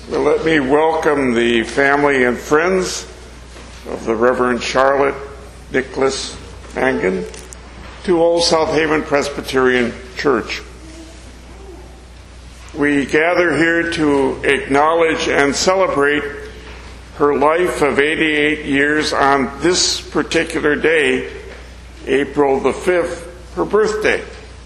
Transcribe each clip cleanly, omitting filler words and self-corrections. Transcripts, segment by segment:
Well, let me welcome the family and friends of the Reverend Charlotte Nicholas Mangan to Old South Haven Presbyterian Church. We gather here to acknowledge and celebrate her life of 88 years on this particular day, April the 5th, her birthday.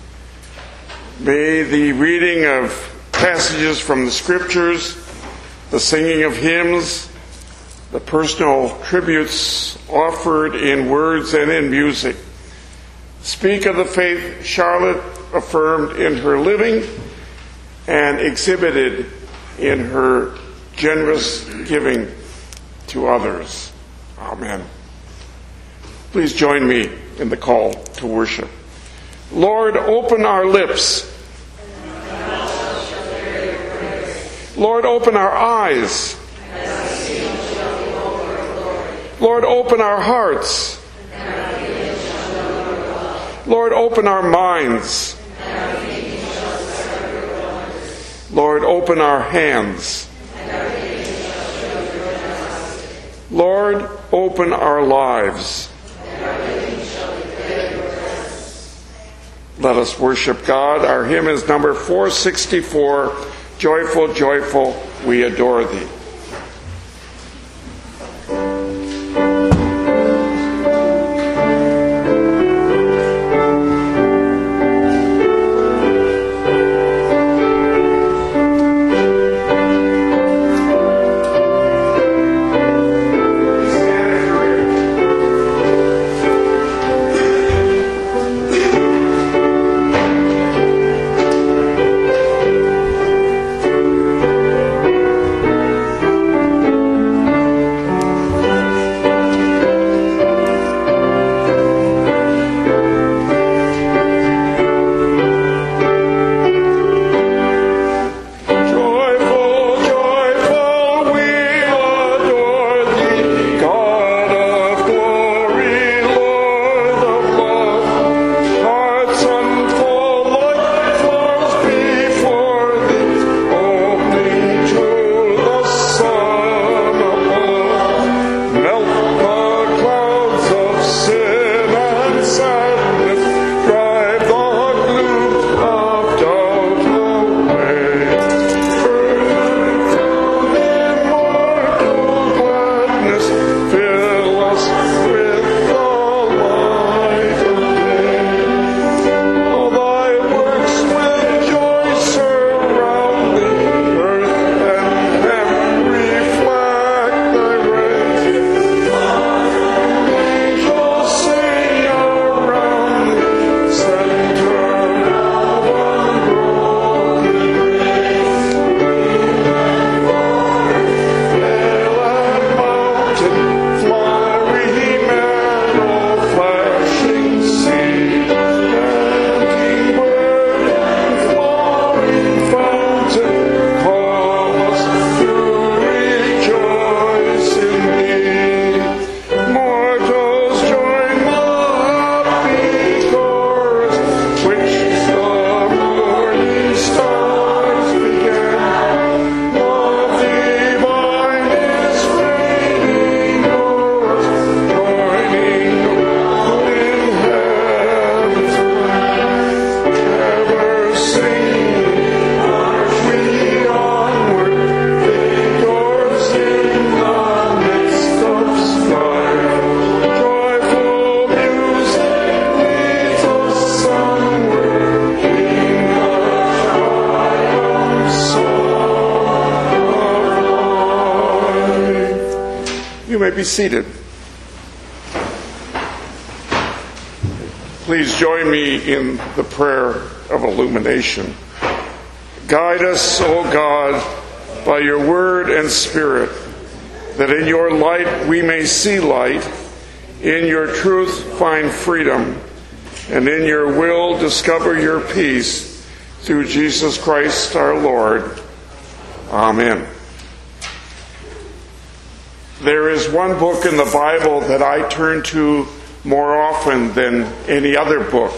May the reading of passages from the Scriptures, the singing of hymns, the personal tributes offered in words and in music speak of the faith Charlotte affirmed in her living and exhibited in her generous giving to others. Amen. Please join me in the call to worship. Lord, open our lips. Lord, open our eyes. Lord, open our hearts. Lord, open our minds. Lord, open our hands. Lord, open our lives. Let us worship God. Our hymn is number 464, Joyful, Joyful, We Adore Thee. Be seated. Please join me in the prayer of illumination. Guide us, O God, by your word and spirit, that in your light we may see light, in your truth find freedom, and in your will discover your peace, through Jesus Christ our Lord. Amen. There is one book in the Bible that I turn to more often than any other book.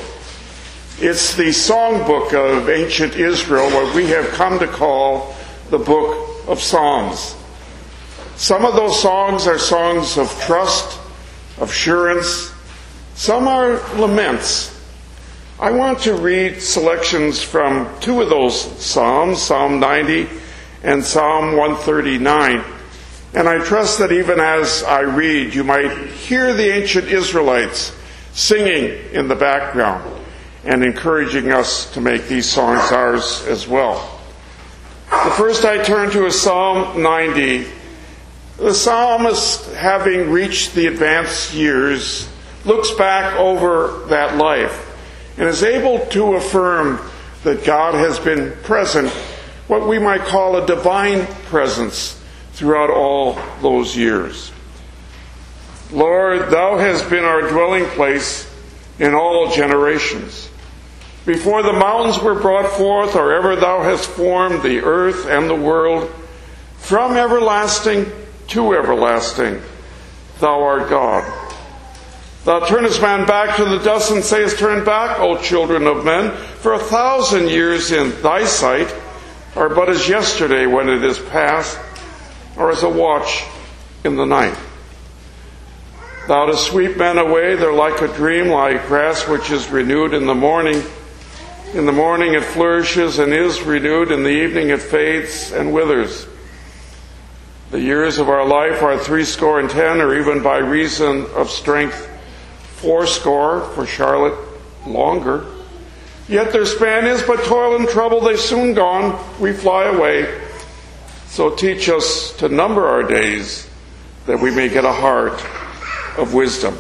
It's the songbook of ancient Israel, what we have come to call the book of Psalms. Some of those songs are songs of trust, of assurance. Some are laments. I want to read selections from two of those Psalms, Psalm 90 and Psalm 139. And I trust that even as I read, you might hear the ancient Israelites singing in the background and encouraging us to make these songs ours as well. The first I turn to is Psalm 90. The psalmist, having reached the advanced years, looks back over that life and is able to affirm that God has been present, what we might call a divine presence, throughout all those years. Lord, thou hast been our dwelling place in all generations. Before the mountains were brought forth, or ever thou hast formed the earth and the world, from everlasting to everlasting, thou art God. Thou turnest man back to the dust and sayest, turn back, O children of men, for 1,000 years in thy sight are but as yesterday when it is past, or as a watch in the night. Thou dost sweep men away, they're like a dream, like grass which is renewed in the morning. In the morning it flourishes and is renewed, in the evening it fades and withers. The years of our life are 70, or even by reason of strength 80, for Charlotte longer. Yet their span is but toil and trouble, they soon gone, we fly away. So teach us to number our days, that we may get a heart of wisdom.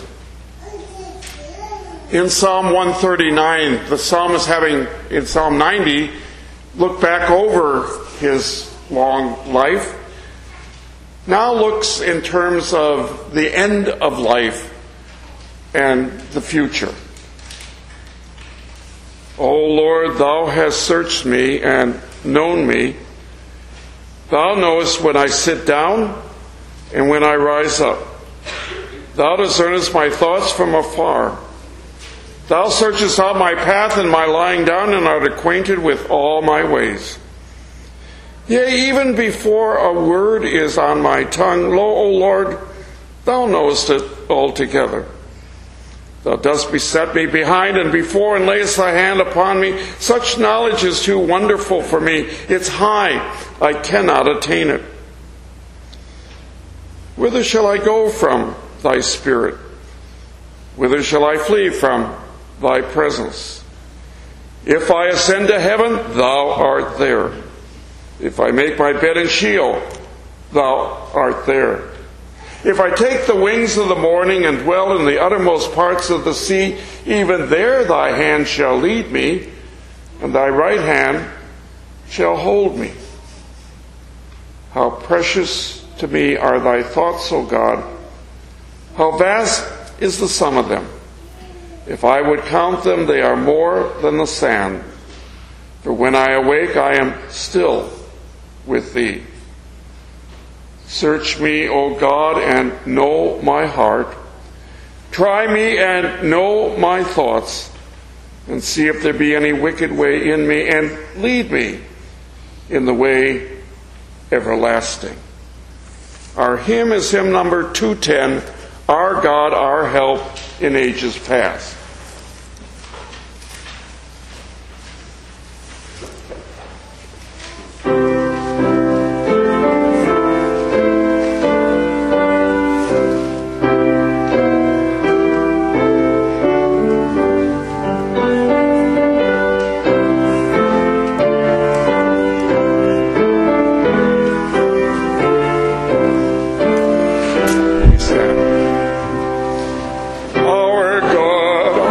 In Psalm 139, the psalmist, having in Psalm 90 looked back over his long life, now looks in terms of the end of life and the future. O Lord, thou hast searched me and known me. Thou knowest when I sit down and when I rise up. Thou discernest my thoughts from afar. Thou searchest out my path and my lying down, and art acquainted with all my ways. Yea, even before a word is on my tongue, lo, O Lord, thou knowest it altogether. Thou dost beset me behind and before, and layest thy hand upon me. Such knowledge is too wonderful for me. It's high, I cannot attain it. Whither shall I go from thy spirit? Whither shall I flee from thy presence? If I ascend to heaven, thou art there. If I make my bed in Sheol, thou art there. If I take the wings of the morning and dwell in the uttermost parts of the sea, even there thy hand shall lead me, and thy right hand shall hold me. How precious to me are thy thoughts, O God! How vast is the sum of them! If I would count them, they are more than the sand. For when I awake, I am still with thee. Search me, O God, and know my heart. Try me and know my thoughts, and see if there be any wicked way in me, and lead me in the way everlasting. Our hymn is hymn number 210, Our God, Our Help in Ages Past. Our God,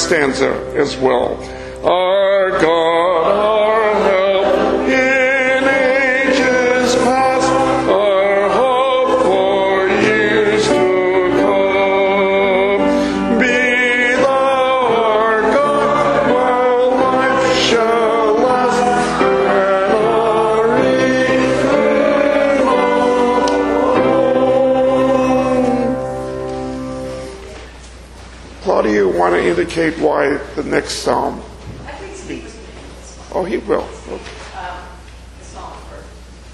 stanza as well. Our God, our help in ages past, our hope for years to come. Be thou our God while life shall last, and our eternal home. Claudia, you want to indicate why the next psalm? Oh, he will. Okay. The psalm first.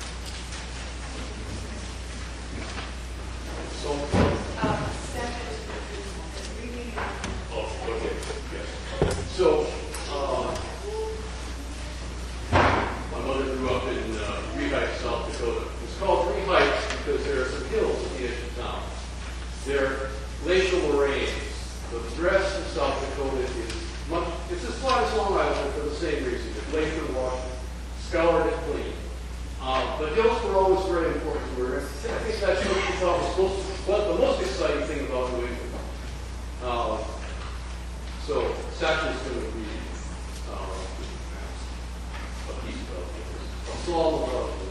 So, my mother grew up in Three Heights, South Dakota. It's called Three Heights because there are some hills at the edge of town. They're glacial moraines. The dress in South Dakota is much, it's as flat as Long Island for the same reason. The glacier washed, scoured it clean. But hills were always very important to her. I think that's what she thought was the most exciting thing about New England. So Satchel is going to be a piece of it. A song about it.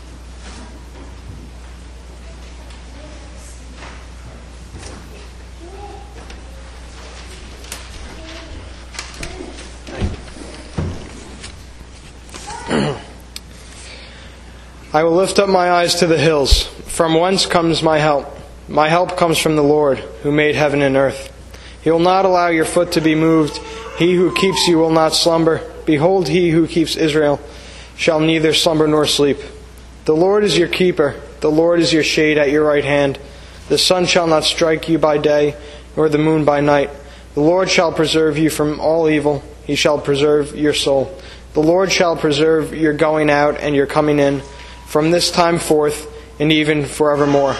I will lift up my eyes to the hills. From whence comes my help? My help comes from the Lord, who made heaven and earth. He will not allow your foot to be moved. He who keeps you will not slumber. Behold, he who keeps Israel shall neither slumber nor sleep. The Lord is your keeper. The Lord is your shade at your right hand. The sun shall not strike you by day, nor the moon by night. The Lord shall preserve you from all evil. He shall preserve your soul. The Lord shall preserve your going out and your coming in, from this time forth and even forevermore.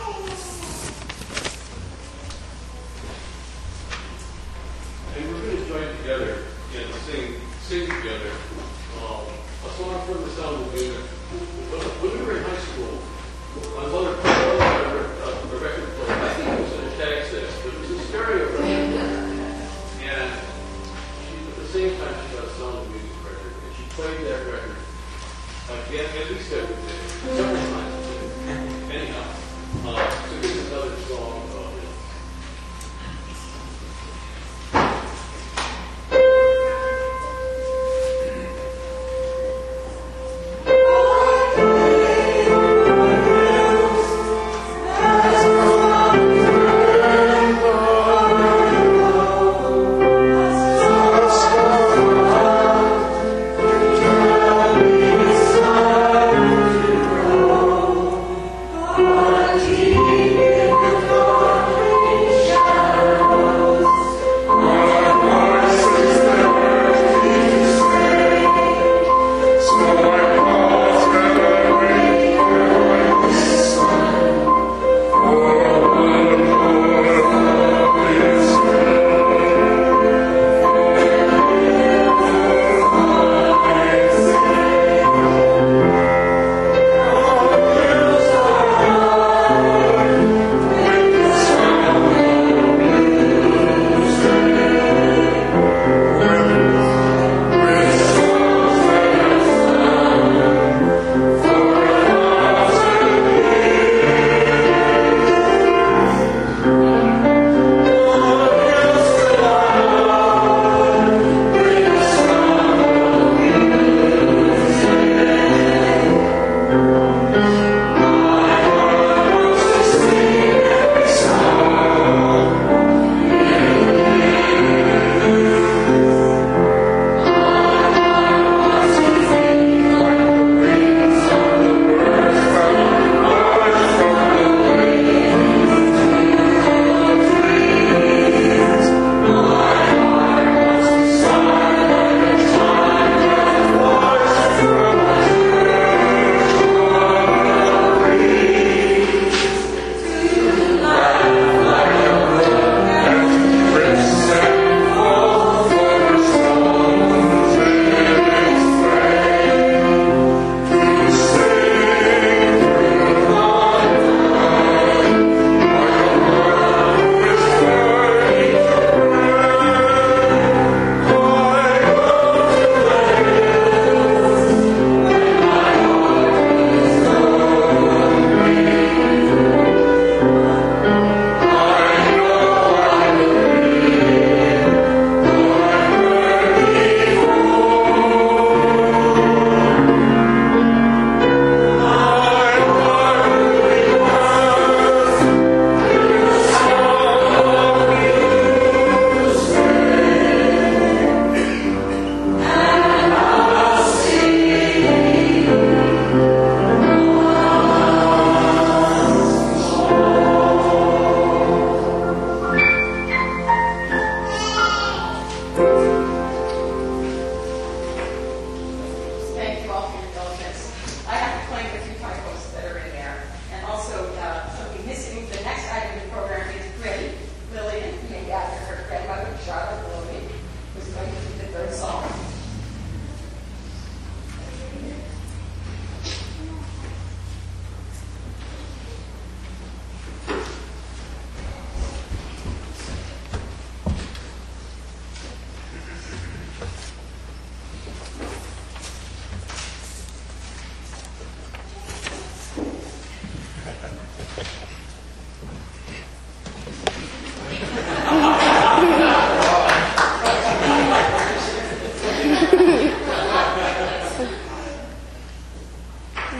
And we're going to join together and sing together a song from the Sound of Music. When we were in high school, my mother put a record player. I think it was in a tag set, but it was a stereo record. And at the same time, she got a Sound of Music record, and she played that record again, at least every day, several times a day. Anyhow, so this is another song about it. Keep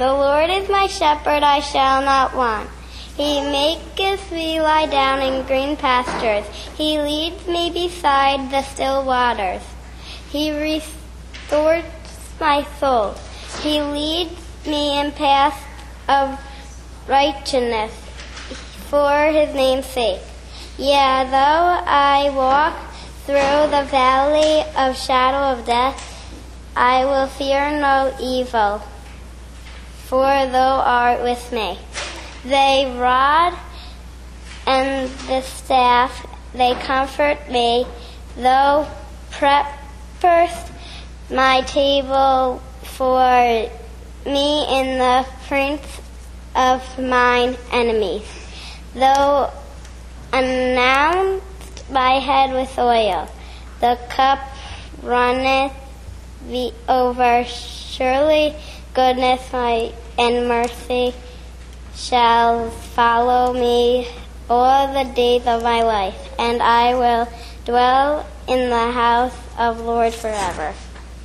The Lord is my shepherd, I shall not want. He maketh me lie down in green pastures. He leads me beside the still waters. He restores my soul. He leads me in paths of righteousness for his name's sake. Yea, though I walk through the valley of shadow of death, I will fear no evil, for thou art with me. Thy rod and the staff, they comfort me. Thou preparest my table for me in the presence of mine enemies. Thou anointest my head with oil. The cup runneth over. Surely goodness and mercy shall follow me all the days of my life, and I will dwell in the house of the Lord forever.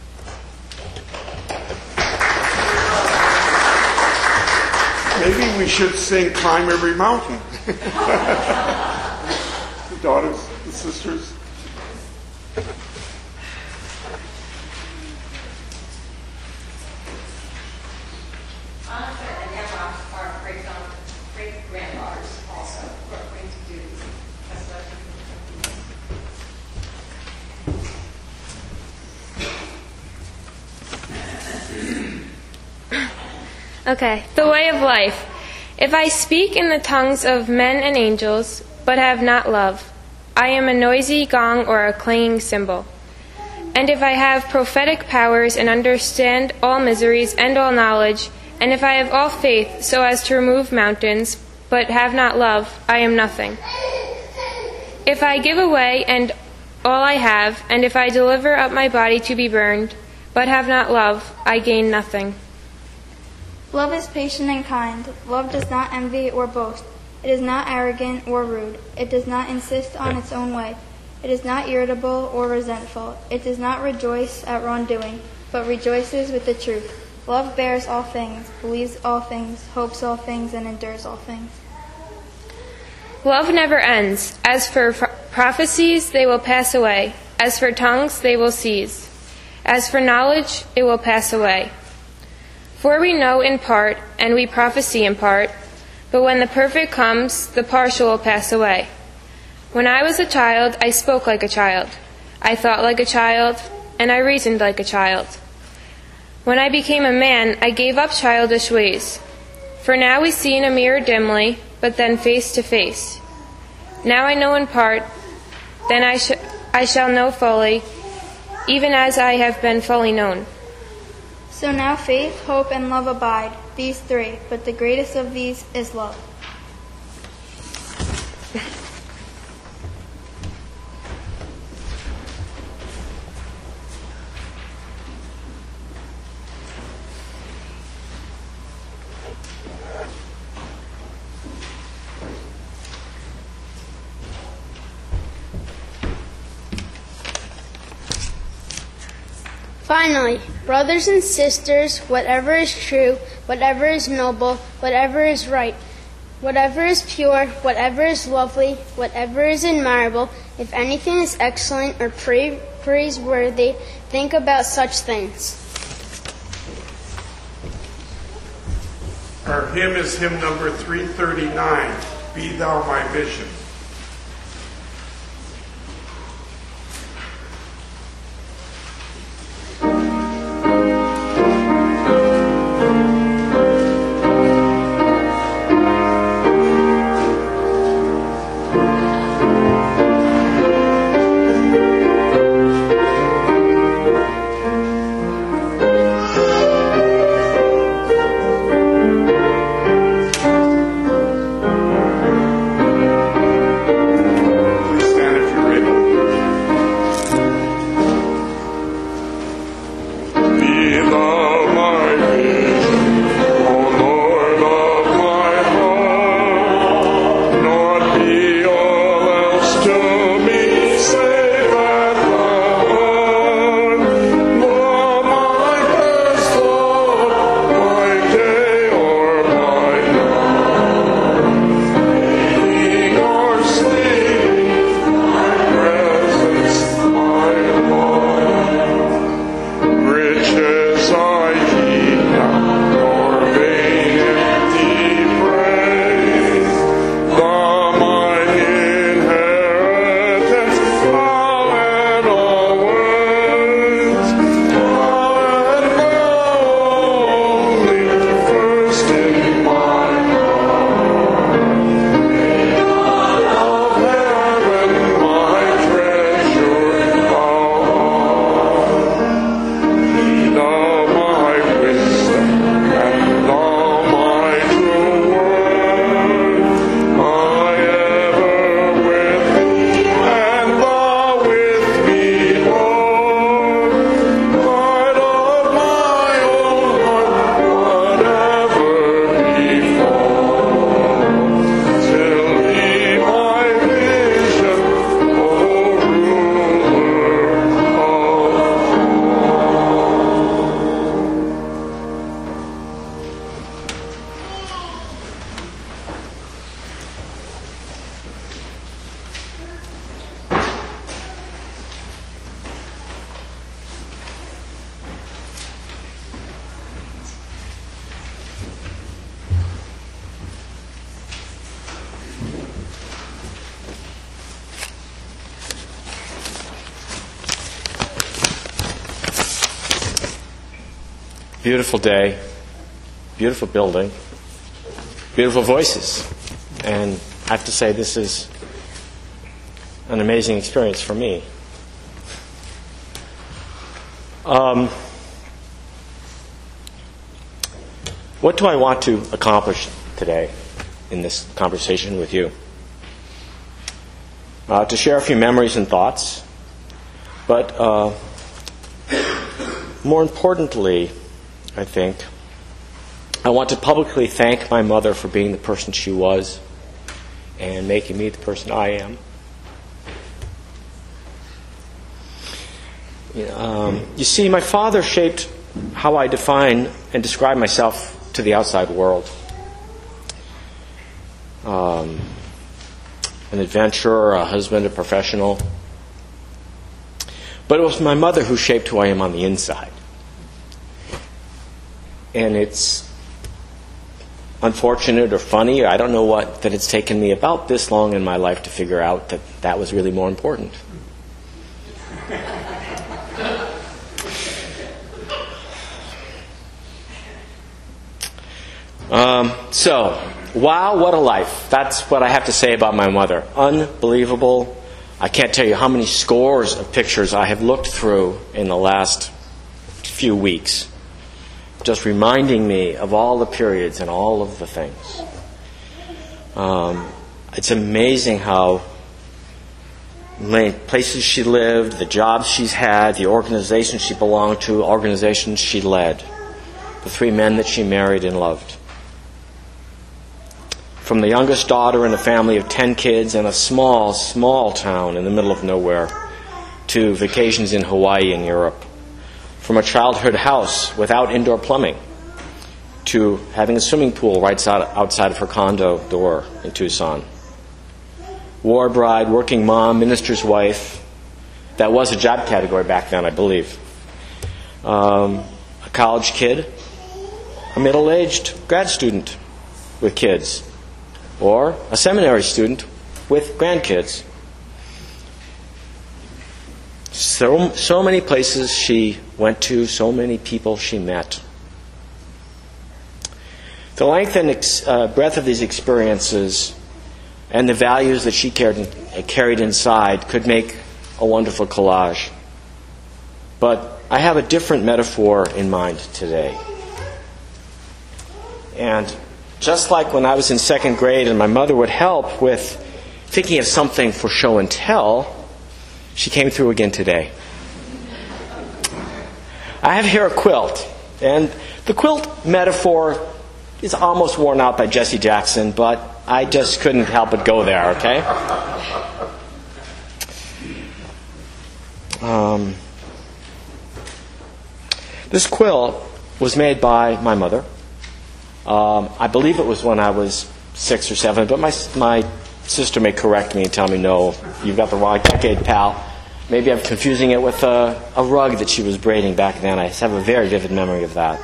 Maybe we should sing Climb Every Mountain. The daughters, the sisters. Monica and Emma are great-granddaughters also, who are going to do this. Okay, the way of life. If I speak in the tongues of men and angels, but have not love, I am a noisy gong or a clanging cymbal. And if I have prophetic powers and understand all miseries and all knowledge, and if I have all faith so as to remove mountains, but have not love, I am nothing. If I give away and all I have, and if I deliver up my body to be burned, but have not love, I gain nothing. Love is patient and kind. Love does not envy or boast. It is not arrogant or rude. It does not insist on its own way. It is not irritable or resentful. It does not rejoice at wrongdoing, but rejoices with the truth. Love bears all things, believes all things, hopes all things, and endures all things. Love never ends. As for prophecies, they will pass away. As for tongues, they will cease. As for knowledge, it will pass away. For we know in part, and we prophesy in part, but when the perfect comes, the partial will pass away. When I was a child, I spoke like a child. I thought like a child, and I reasoned like a child. When I became a man, I gave up childish ways. For now we see in a mirror dimly, but then face to face. Now I know in part, then I shall know fully, even as I have been fully known. So now faith, hope, and love abide, these three, but the greatest of these is love. Finally, brothers and sisters, whatever is true, whatever is noble, whatever is right, whatever is pure, whatever is lovely, whatever is admirable, if anything is excellent or praiseworthy, think about such things. Our hymn is hymn number 339, Be Thou My Vision. Beautiful day, beautiful building, beautiful voices. And I have to say, this is an amazing experience for me. What do I want to accomplish today in this conversation with you? To share a few memories and thoughts, but more importantly, I think, I want to publicly thank my mother for being the person she was and making me the person I am. You see, my father shaped how I define and describe myself to the outside world. An adventurer, a husband, a professional. But it was my mother who shaped who I am on the inside. And it's unfortunate or funny, I don't know what, that it's taken me about this long in my life to figure out that that was really more important. Wow, what a life. That's what I have to say about my mother. Unbelievable. I can't tell you how many scores of pictures I have looked through in the last few weeks, just reminding me of all the periods and all of the things. It's amazing how many places she lived, the jobs she's had, the organizations she belonged to, organizations she led, the 3 men that she married and loved. From the youngest daughter in a family of 10 kids in a small, small town in the middle of nowhere, to vacations in Hawaii and Europe. From a childhood house without indoor plumbing, to having a swimming pool right outside of her condo door in Tucson. War bride, working mom, minister's wife. That was a job category back then, I believe. A college kid, a middle-aged grad student with kids, or a seminary student with grandkids. So many places she went to, so many people she met. The length and breadth of these experiences and the values that she carried inside could make a wonderful collage. But I have a different metaphor in mind today. And just like when I was in 2nd grade and my mother would help with thinking of something for show and tell, she came through again today. I have here a quilt, and the quilt metaphor is almost worn out by Jesse Jackson, but I just couldn't help but go there, okay? This quilt was made by my mother. I believe it was when I was 6 or 7, but my sister may correct me and tell me, no, you've got the wrong decade, pal. Maybe I'm confusing it with a rug that she was braiding back then. I have a very vivid memory of that.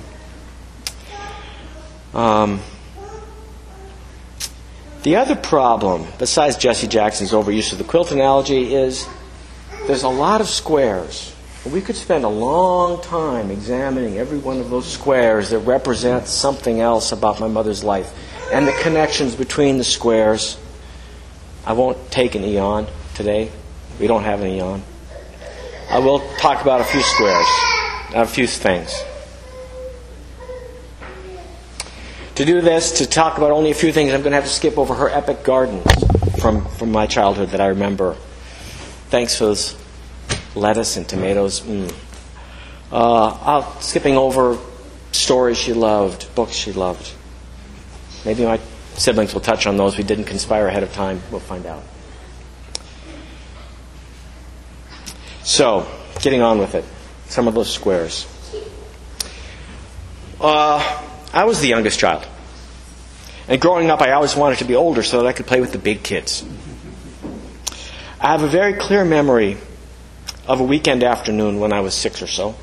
The other problem, besides Jesse Jackson's overuse of the quilt analogy, is there's a lot of squares. We could spend a long time examining every one of those squares that represents something else about my mother's life and the connections between the squares. I won't take an eon today. We don't have an eon. I will talk about a few squares, a few things. To do this, to talk about only a few things, I'm going to have to skip over her epic gardens from my childhood that I remember. Thanks for those lettuce and tomatoes. Skipping over stories she loved, books she loved. Maybe my siblings will touch on those. We didn't conspire ahead of time. We'll find out. So, getting on with it. Some of those squares. I was the youngest child. And growing up, I always wanted to be older so that I could play with the big kids. I have a very clear memory of a weekend afternoon when I was 6 or so.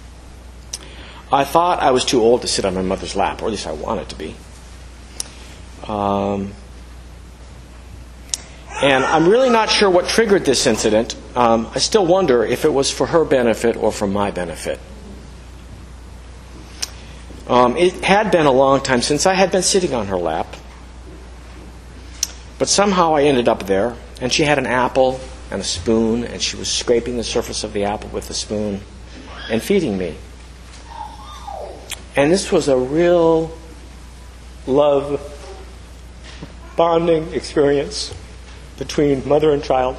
I thought I was too old to sit on my mother's lap, or at least I wanted to be. And I'm really not sure what triggered this incident. I still wonder if it was for her benefit or for my benefit. It had been a long time since I had been sitting on her lap. But somehow I ended up there, and she had an apple and a spoon, and she was scraping the surface of the apple with the spoon and feeding me. And this was a real love bonding experience between mother and child.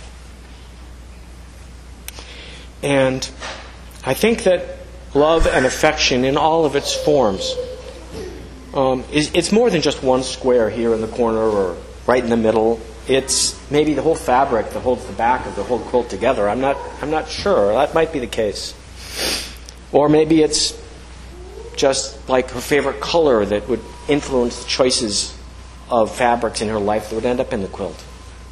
And I think that love and affection in all of its forms, it's more than just one square here in the corner or right in the middle. It's maybe the whole fabric that holds the back of the whole quilt together. I'm not sure. That might be the case. Or maybe it's just like her favorite color that would influence the choices of fabrics in her life that would end up in the quilt.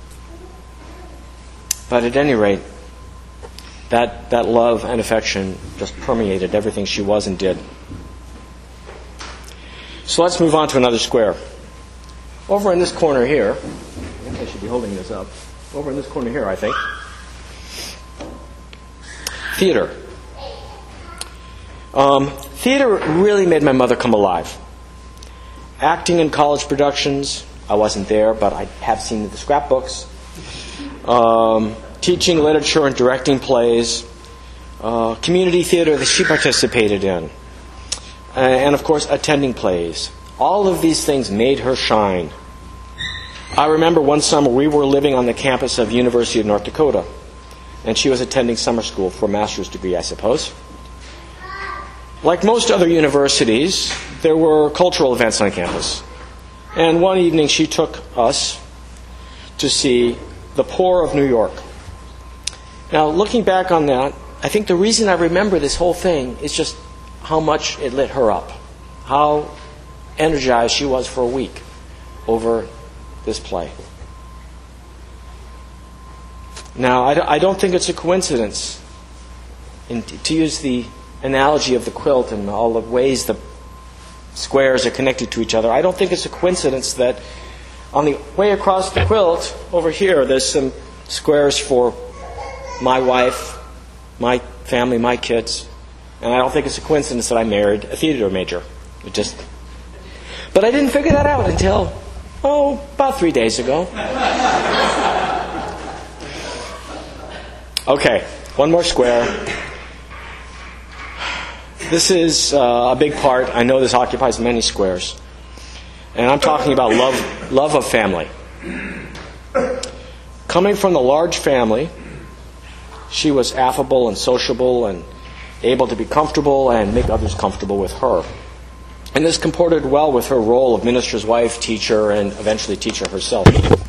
But at any rate, that love and affection just permeated everything she was and did. So let's move on to another square. Over in this corner here, I guess I should be holding this up. Over in this corner here, I think. Theater. Theater really made my mother come alive. Acting in college productions, I wasn't there, but I have seen the scrapbooks. Teaching literature and directing plays. Community theater that she participated in. And of course, attending plays. All of these things made her shine. I remember one summer we were living on the campus of University of North Dakota, and she was attending summer school for a master's degree, I suppose. Like most other universities, there were cultural events on campus. And one evening she took us to see The Poor of New York. Now, looking back on that, I think the reason I remember this whole thing is just how much it lit her up. How energized she was for a week over this play. Now, I don't think it's a coincidence, to use the analogy of the quilt and all the ways the squares are connected to each other, I don't think it's a coincidence that on the way across the quilt over here, there's some squares for my wife, my family, my kids. And I don't think it's a coincidence that I married a theater major. But I didn't figure that out until, about 3 days ago. Okay, one more square. This is a big part. I know this occupies many squares. And I'm talking about love of family. Coming from the large family, she was affable and sociable and able to be comfortable and make others comfortable with her. And this comported well with her role of minister's wife, teacher, and eventually teacher herself.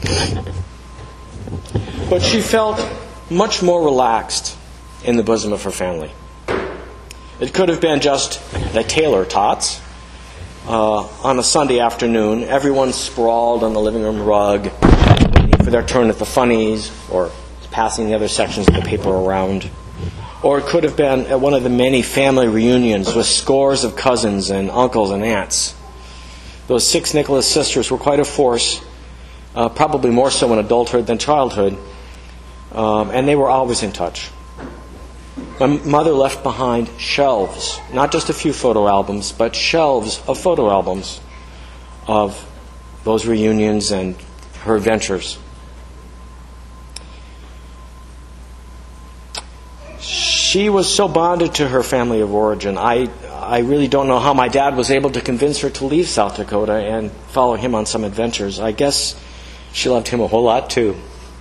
But she felt much more relaxed in the bosom of her family. It could have been just the Taylor tots. On a Sunday afternoon, everyone sprawled on the living room rug, waiting for their turn at the funnies, or passing the other sections of the paper around. Or it could have been at one of the many family reunions with scores of cousins and uncles and aunts. Those 6 Nicholas sisters were quite a force, probably more so in adulthood than childhood, and they were always in touch. My mother left behind shelves, not just a few photo albums, but shelves of photo albums of those reunions and her adventures. She was so bonded to her family of origin. I really don't know how my dad was able to convince her to leave South Dakota and follow him on some adventures. I guess she loved him a whole lot too.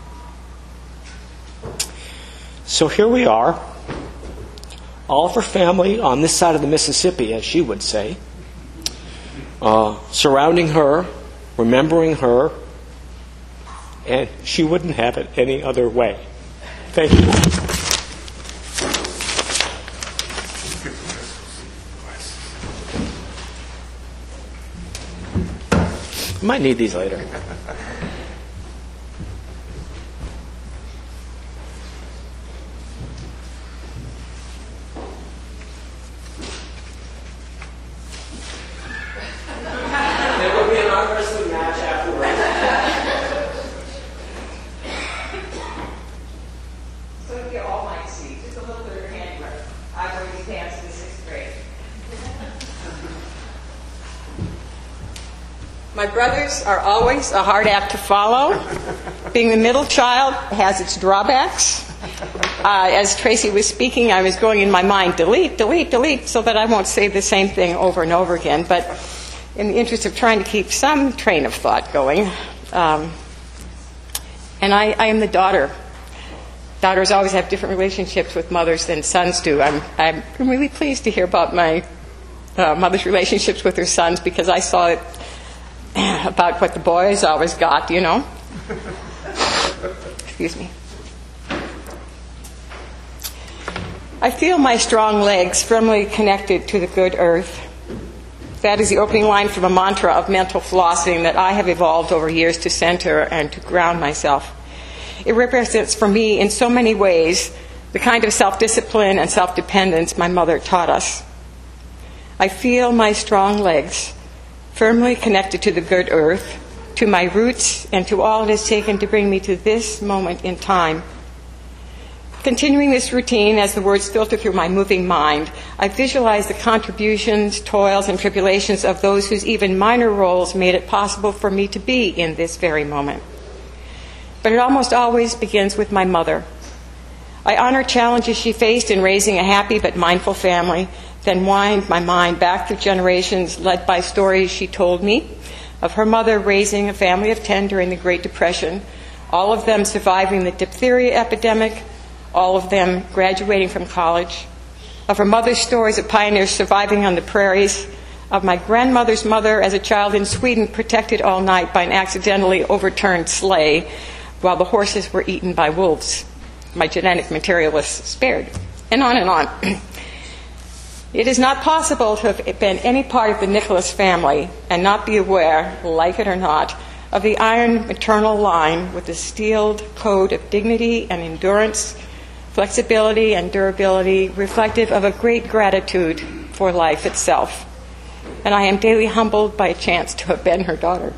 So here we are, all of her family on this side of the Mississippi, as she would say, surrounding her, remembering her, and she wouldn't have it any other way. Thank you. I might need these later. There will be an arm wrestling match afterwards. So if you all might see, just a little bit of your hand grip. I wear these pants in the 6th grade. My brothers are always a hard act to follow. Being the middle child has its drawbacks. As Tracy was speaking, I was going in my mind, delete, delete, delete, so that I won't say the same thing over and over again. But in the interest of trying to keep some train of thought going, and I am the daughter. Daughters always have different relationships with mothers than sons do. I'm really pleased to hear about my mother's relationships with her sons, because I saw it about what the boys always got, you know. Excuse me. I feel my strong legs firmly connected to the good earth. That is the opening line from a mantra of mental flossing that I have evolved over years to center and to ground myself. It represents for me in so many ways the kind of self-discipline and self-dependence my mother taught us. I feel my strong legs firmly connected to the good earth, to my roots, and to all it has taken to bring me to this moment in time. Continuing this routine as the words filter through my moving mind, I visualize the contributions, toils, and tribulations of those whose even minor roles made it possible for me to be in this very moment. But it almost always begins with my mother. I honor challenges she faced in raising a happy but mindful family, then wind my mind back through generations led by stories she told me of her mother raising a family of 10 during the Great Depression, all of them surviving the diphtheria epidemic, all of them graduating from college, of her mother's stories of pioneers surviving on the prairies, of my grandmother's mother as a child in Sweden protected all night by an accidentally overturned sleigh while the horses were eaten by wolves. My genetic material was spared, and on and on. It is not possible to have been any part of the Nicholas family and not be aware, like it or not, of the iron maternal line with the steeled code of dignity and endurance, flexibility and durability, reflective of a great gratitude for life itself. And I am daily humbled by a chance to have been her daughter.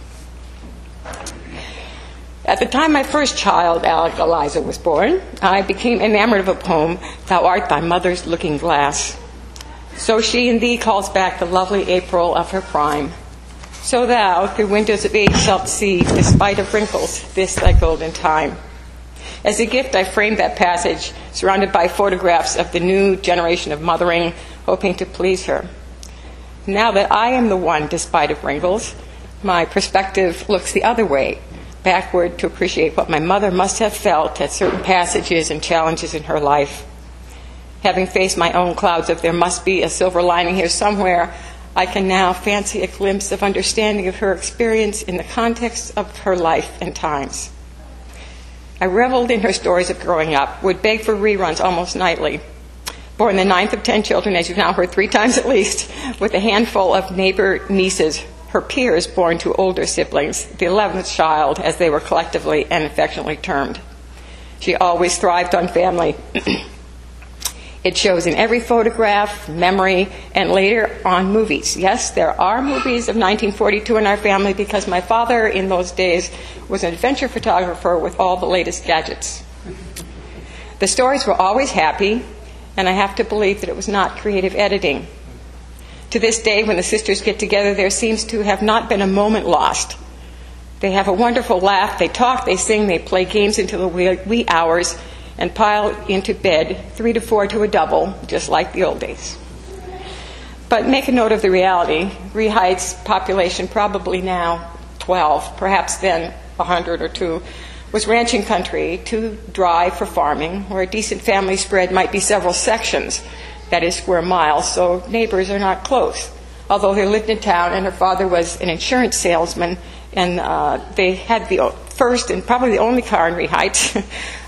At the time my first child, Alec Eliza, was born, I became enamored of a poem, "Thou art thy mother's looking glass." So she in thee calls back the lovely April of her prime. So thou, through windows of age, shalt see, despite of wrinkles, this thy golden time. As a gift, I framed that passage, surrounded by photographs of the new generation of mothering, hoping to please her. Now that I am the one, despite of wrinkles, my perspective looks the other way, backward to appreciate what my mother must have felt at certain passages and challenges in her life. Having faced my own clouds of there must be a silver lining here somewhere, I can now fancy a glimpse of understanding of her experience in the context of her life and times. I reveled in her stories of growing up, would beg for reruns almost nightly. Born the 9th of 10 children, as you've now heard 3 times at least, with a handful of neighbor nieces, her peers born to older siblings, the 11th child, as they were collectively and affectionately termed. She always thrived on family. It shows in every photograph, memory, and later on movies. Yes, there are movies of 1942 in our family because my father in those days was an adventure photographer with all the latest gadgets. The stories were always happy, and I have to believe that it was not creative editing. To this day, when the sisters get together, there seems to have not been a moment lost. They have a wonderful laugh, they talk, they sing, they play games until the wee hours, and pile into bed 3 to 4 to a double, just like the old days. But make a note of the reality. Rehide's population, probably now 12, perhaps then 100 or 2, was ranching country, too dry for farming, where a decent family spread might be several sections, that is square miles, so neighbors are not close. Although they lived in town and her father was an insurance salesman, and they had the first and probably the only car in Reheights.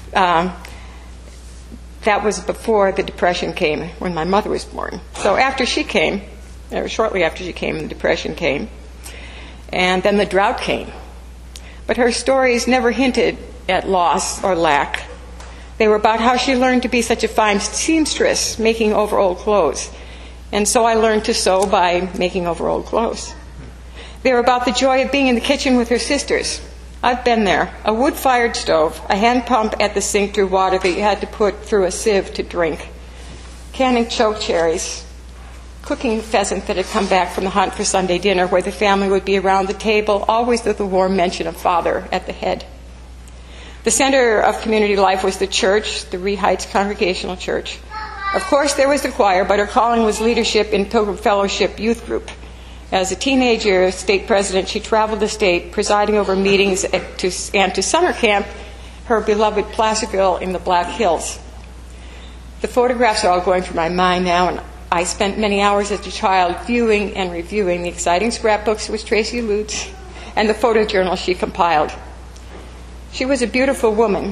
That was before the Depression came, when my mother was born. So after she came, or shortly after she came, the Depression came, and then the drought came. But her stories never hinted at loss or lack. They were about how she learned to be such a fine seamstress, making over old clothes. And so I learned to sew by making over old clothes. They were about the joy of being in the kitchen with her sisters. I've been there. A wood-fired stove, a hand pump at the sink drew water that you had to put through a sieve to drink, canning choke cherries, cooking pheasant that had come back from the hunt for Sunday dinner, where the family would be around the table, always with the warm mention of Father at the head. The center of community life was the church, the Ree Heights Congregational Church. Of course, there was the choir, but her calling was leadership in Pilgrim Fellowship Youth Group. As a teenager state president, she traveled the state, presiding over meetings and to summer camp, her beloved Placerville in the Black Hills. The photographs are all going through my mind now, and I spent many hours as a child viewing and reviewing the exciting scrapbooks which Tracy Lutz and the photojournal she compiled. She was a beautiful woman.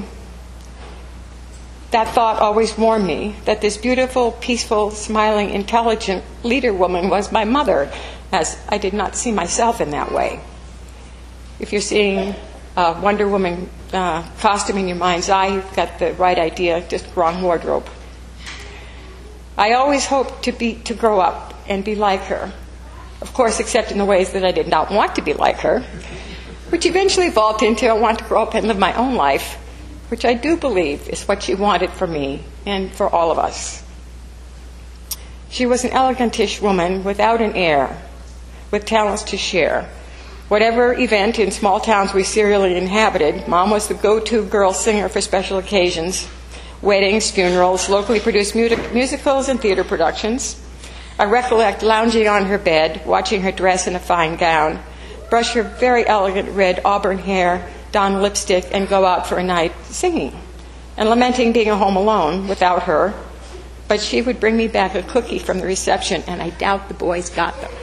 That thought always warned me that this beautiful, peaceful, smiling, intelligent leader woman was my mother, as I did not see myself in that way. If you're seeing a Wonder Woman costume in your mind's eye, you've got the right idea, just wrong wardrobe. I always hoped to grow up and be like her, of course, except in the ways that I did not want to be like her, which eventually evolved into I want to grow up and live my own life, which I do believe is what she wanted for me and for all of us. She was an elegantish woman without an air, with talents to share. Whatever event in small towns we serially inhabited, Mom was the go-to girl singer for special occasions, weddings, funerals, locally produced musicals, and theater productions. I recollect lounging on her bed, watching her dress in a fine gown, brush her very elegant red auburn hair, don lipstick, and go out for a night singing, and lamenting being at home alone without her. But she would bring me back a cookie from the reception, and I doubt the boys got them.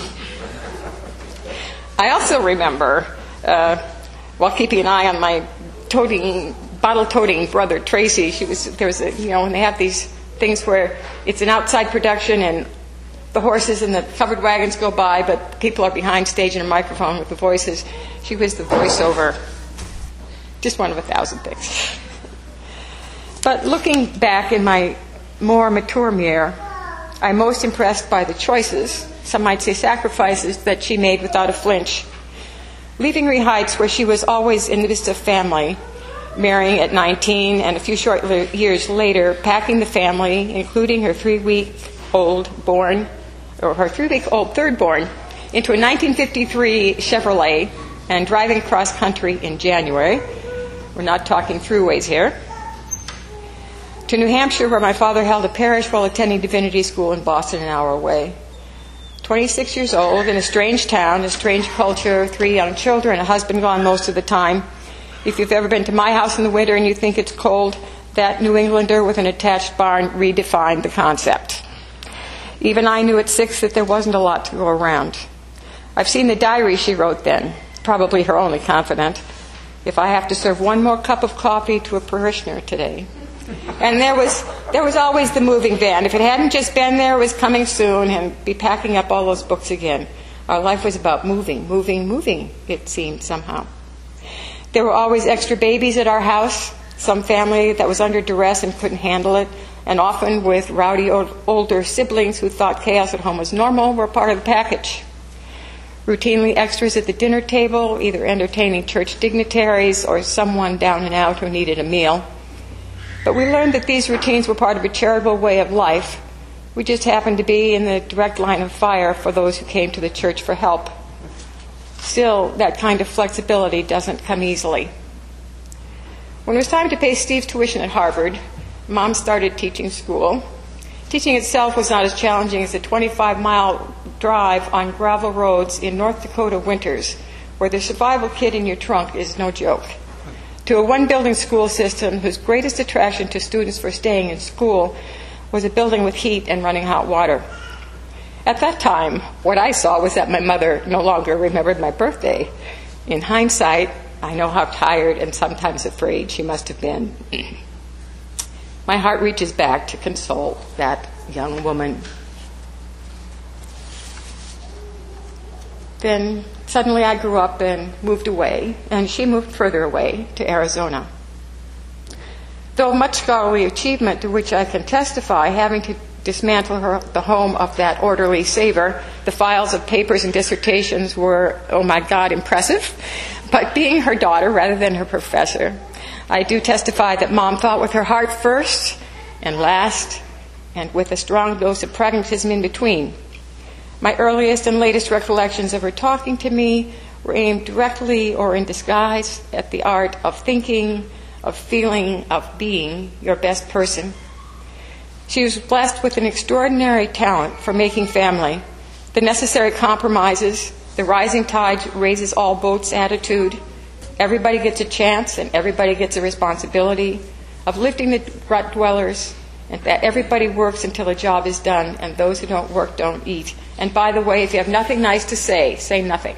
I also remember, while keeping an eye on my bottle-toting brother Tracy, when they have these things where it's an outside production and the horses and the covered wagons go by, but people are behind stage and a microphone with the voices. She was the voiceover, just one of 1,000 things. But looking back in my more mature mirror, I'm most impressed by the choices, some might say sacrifices, that she made without a flinch. Leaving Ree Heights, where she was always in the midst of family, marrying at 19, and a few short years later, packing the family, including her 3-week-old third born, into a 1953 Chevrolet and driving cross country in January. We're not talking throughways here. To New Hampshire, where my father held a parish while attending divinity school in Boston, an hour away. 26 years old, in a strange town, a strange culture, 3 young children, a husband gone most of the time. If you've ever been to my house in the winter and you think it's cold, that New Englander with an attached barn redefined the concept. Even I knew at 6 that there wasn't a lot to go around. I've seen the diary she wrote then, probably her only confidant. If I have to serve one more cup of coffee to a parishioner today. And there was always the moving van. If it hadn't just been there, it was coming soon, and be packing up all those books again. Our life was about moving, it seemed somehow. There were always extra babies at our house, some family that was under duress and couldn't handle it, and often with rowdy older siblings who thought chaos at home was normal, were part of the package. Routinely extras at the dinner table, either entertaining church dignitaries or someone down and out who needed a meal. But we learned that these routines were part of a charitable way of life. We just happened to be in the direct line of fire for those who came to the church for help. Still, that kind of flexibility doesn't come easily. When it was time to pay Steve's tuition at Harvard, Mom started teaching school. Teaching itself was not as challenging as a 25-mile drive on gravel roads in North Dakota winters, where the survival kit in your trunk is no joke. To a one-building school system whose greatest attraction to students for staying in school was a building with heat and running hot water. At that time, what I saw was that my mother no longer remembered my birthday. In hindsight, I know how tired and sometimes afraid she must have been. My heart reaches back to console that young woman. Then suddenly I grew up and moved away, and she moved further away to Arizona. Though much scholarly achievement to which I can testify, having to dismantle the home of that orderly saver, the files of papers and dissertations were, oh my God, impressive. But being her daughter rather than her professor, I do testify that Mom thought with her heart first and last and with a strong dose of pragmatism in between. My earliest and latest recollections of her talking to me were aimed directly or in disguise at the art of thinking, of feeling, of being your best person. She was blessed with an extraordinary talent for making family, the necessary compromises, the rising tide raises all boats attitude, everybody gets a chance and everybody gets a responsibility, of lifting the rut dwellers, and that everybody works until a job is done, and those who don't work don't eat. And by the way, if you have nothing nice to say nothing.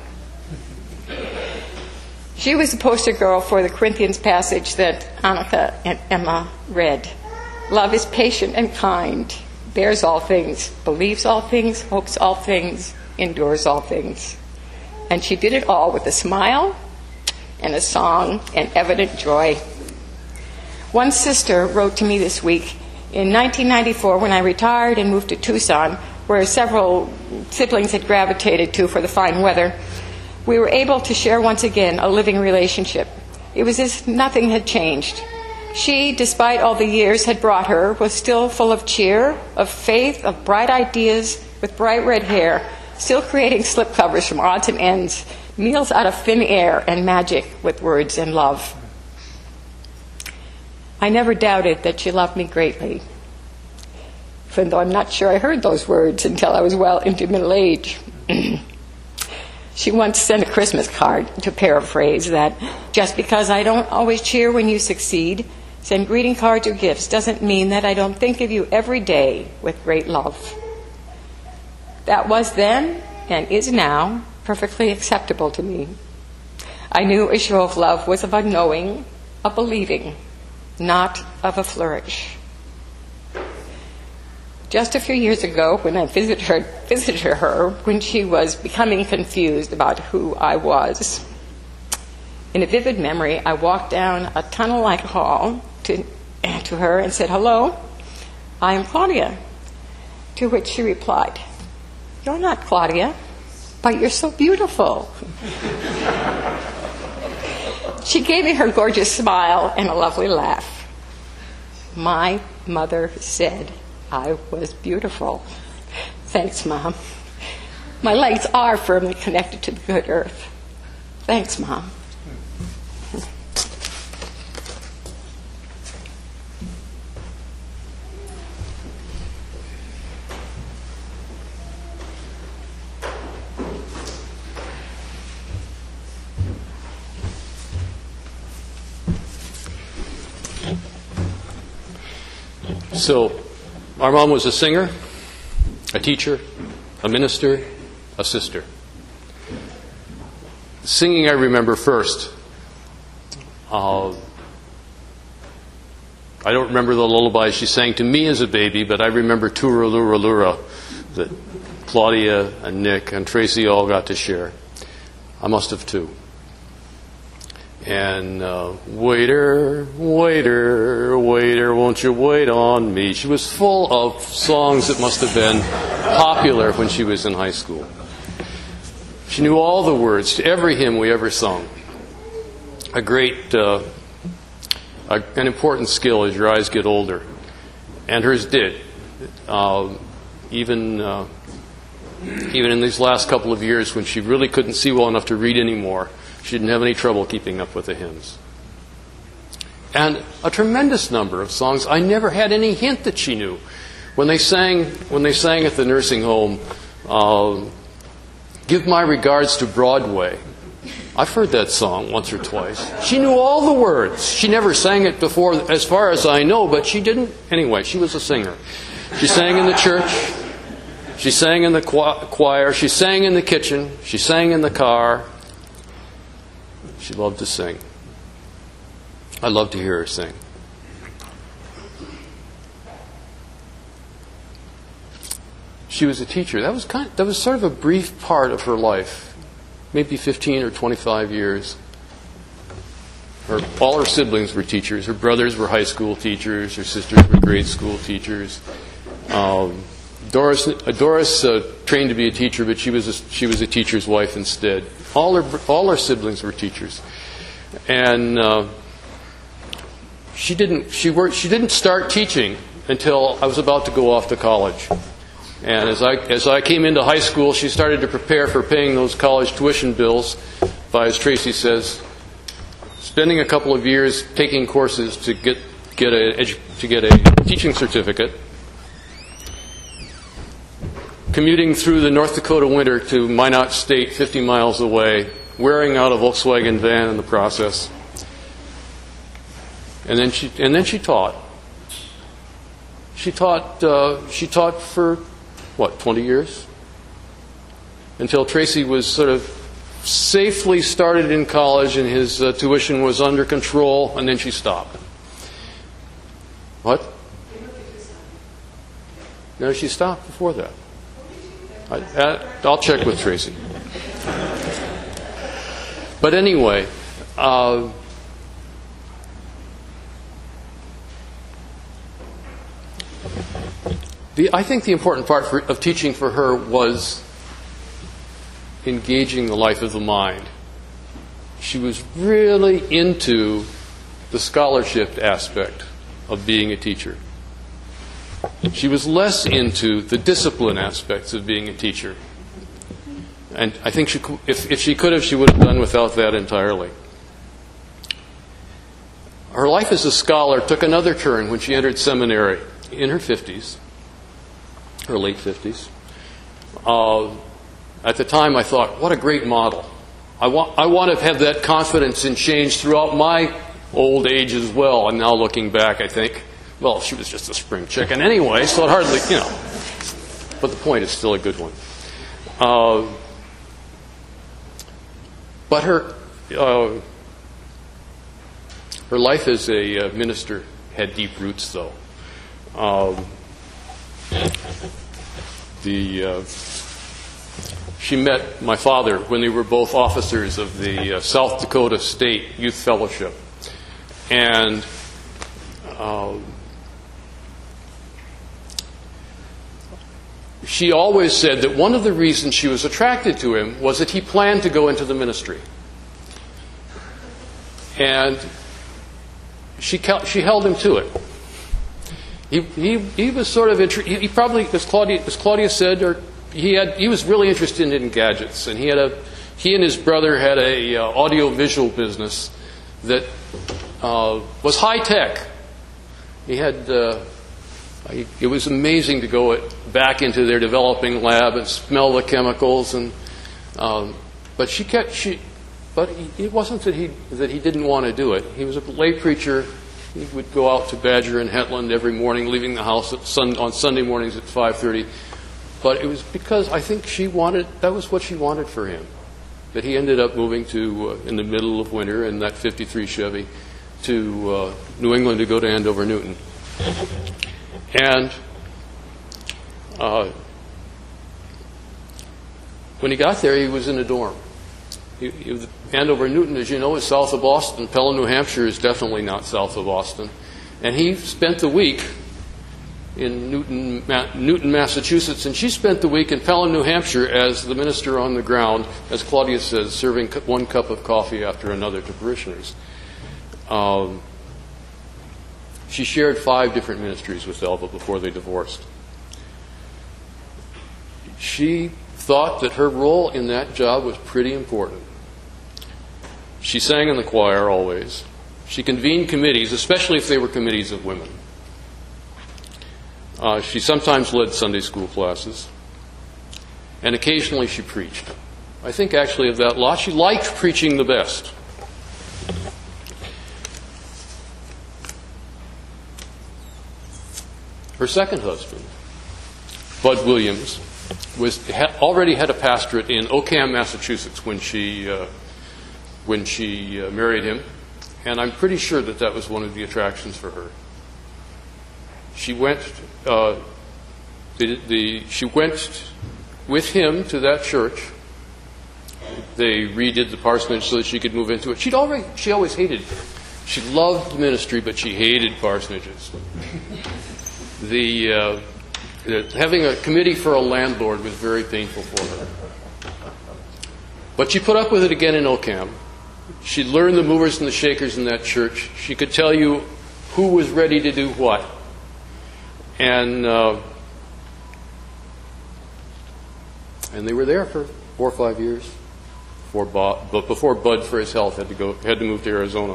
She was the poster girl for the Corinthians passage that Annika and Emma read. Love is patient and kind, bears all things, believes all things, hopes all things, endures all things. And she did it all with a smile and a song and evident joy. One sister wrote to me this week, in 1994, when I retired and moved to Tucson, where several siblings had gravitated to for the fine weather, we were able to share once again a living relationship. It was as if nothing had changed. She, despite all the years had brought her, was still full of cheer, of faith, of bright ideas, with bright red hair, still creating slipcovers from odds and ends, meals out of thin air, and magic with words and love. I never doubted that she loved me greatly, even though I'm not sure I heard those words until I was well into middle age. She once sent a Christmas card, to paraphrase, that just because I don't always cheer when you succeed, send greeting cards or gifts, doesn't mean that I don't think of you every day with great love. That was then, and is now, perfectly acceptable to me. I knew a show of love was of a knowing, a believing, not of a flourish. Just a few years ago, when I visited her when she was becoming confused about who I was, in a vivid memory, I walked down a tunnel-like hall to her and said, "Hello, I am Claudia." To which she replied, "You're not Claudia, but you're so beautiful." She gave me her gorgeous smile and a lovely laugh. My mother said I was beautiful. Thanks, Mom. My legs are firmly connected to the good earth. Thanks, Mom. So, our mom was a singer, a teacher, a minister, a sister. Singing I remember first. I don't remember the lullabies she sang to me as a baby, but I remember Tura Lura Lura that Claudia and Nick and Tracy all got to share. I must have too. And waiter, waiter, waiter, won't you wait on me? She was full of songs that must have been popular when she was in high school. She knew all the words to every hymn we ever sung. A great, an important skill as your eyes get older. And hers did. Even in these last couple of years when she really couldn't see well enough to read anymore, she didn't have any trouble keeping up with the hymns. And a tremendous number of songs I never had any hint that she knew. When they sang at the nursing home, "Give My Regards to Broadway," I've heard that song once or twice. She knew all the words. She never sang it before, as far as I know, but she didn't. Anyway, she was a singer. She sang in the church. She sang in the choir. She sang in the kitchen. She sang in the car. She loved to sing. I love to hear her sing. She was a teacher. That was sort of a brief part of her life, maybe 15 or 25 years. All her siblings were teachers. Her brothers were high school teachers. Her sisters were grade school teachers. Doris trained to be a teacher, but she was a teacher's wife instead. All her siblings were teachers, and she didn't start teaching until I was about to go off to college. And as I came into high school, she started to prepare for paying those college tuition bills by, as Tracy says, spending a couple of years taking courses to get a teaching certificate, commuting through the North Dakota winter to Minot State, 50 miles away, wearing out a Volkswagen van in the process. And then she taught. She taught for, 20 years? Until Tracy was sort of safely started in college and his tuition was under control, and then she stopped. What? No, she stopped before that. I'll check with Tracy. But anyway, I think the important part of teaching for her was engaging the life of the mind. She was really into the scholarship aspect of being a teacher. She was less into the discipline aspects of being a teacher. And I think if she could have, she would have done without that entirely. Her life as a scholar took another turn when she entered seminary in her 50s, her late 50s. At the time, I thought, what a great model. I want to have that confidence in change throughout my old age as well. And now looking back, I think, well, she was just a spring chicken anyway, so it hardly, But the point is still a good one. But her life as a minister had deep roots, though. She met my father when they were both officers of the South Dakota State Youth Fellowship. And she always said that one of the reasons she was attracted to him was that he planned to go into the ministry. And she held him to it. He was sort of he probably, as Claudia said, he was really interested in gadgets, and he and his brother had a audio-visual business that was high tech. It was amazing to go back into their developing lab and smell the chemicals, but it wasn't that he didn't want to do it. He was a lay preacher. He would go out to Badger and Hetland every morning, leaving the house on Sunday mornings at 5:30. But it was because I think that was what she wanted for him. That he ended up moving to, in the middle of winter in that 53 Chevy, to New England to go to Andover Newton. And when he got there, he was in a dorm. Andover Newton, as you know, is south of Boston. Pelham, New Hampshire is definitely not south of Boston. And he spent the week in Newton, Massachusetts, and she spent the week in Pelham, New Hampshire as the minister on the ground, as Claudia says, serving one cup of coffee after another to parishioners. She shared 5 different ministries with Elva before they divorced. She thought that her role in that job was pretty important. She sang in the choir always. She convened committees, especially if they were committees of women. She sometimes led Sunday school classes. And occasionally she preached. I think actually of that lot, she liked preaching the best. Her second husband, Bud Williams, already had a pastorate in Ocam, Massachusetts when she married him, and I'm pretty sure that was one of the attractions for her. She went with him to that church. They redid the parsonage so that she could move into it. She always hated. She loved ministry, but she hated parsonages. Having a committee for a landlord was very painful for her. But she put up with it again in Ocam. She'd learned the movers and the shakers in that church. She could tell you who was ready to do what. And they were there for 4 or 5 years before Bud, for his health, had to move to Arizona.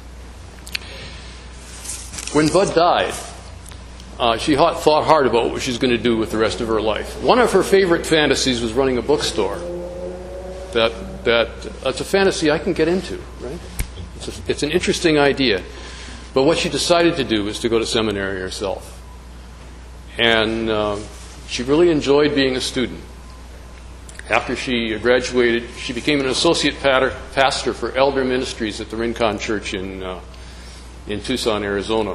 When Bud died, she thought hard about what she was going to do with the rest of her life. One of her favorite fantasies was running a bookstore. That's a fantasy I can get into, right? It's an interesting idea. But what she decided to do was to go to seminary herself. And she really enjoyed being a student. After she graduated, she became an associate pastor for Elder Ministries at the Rincon Church in Tucson, Arizona.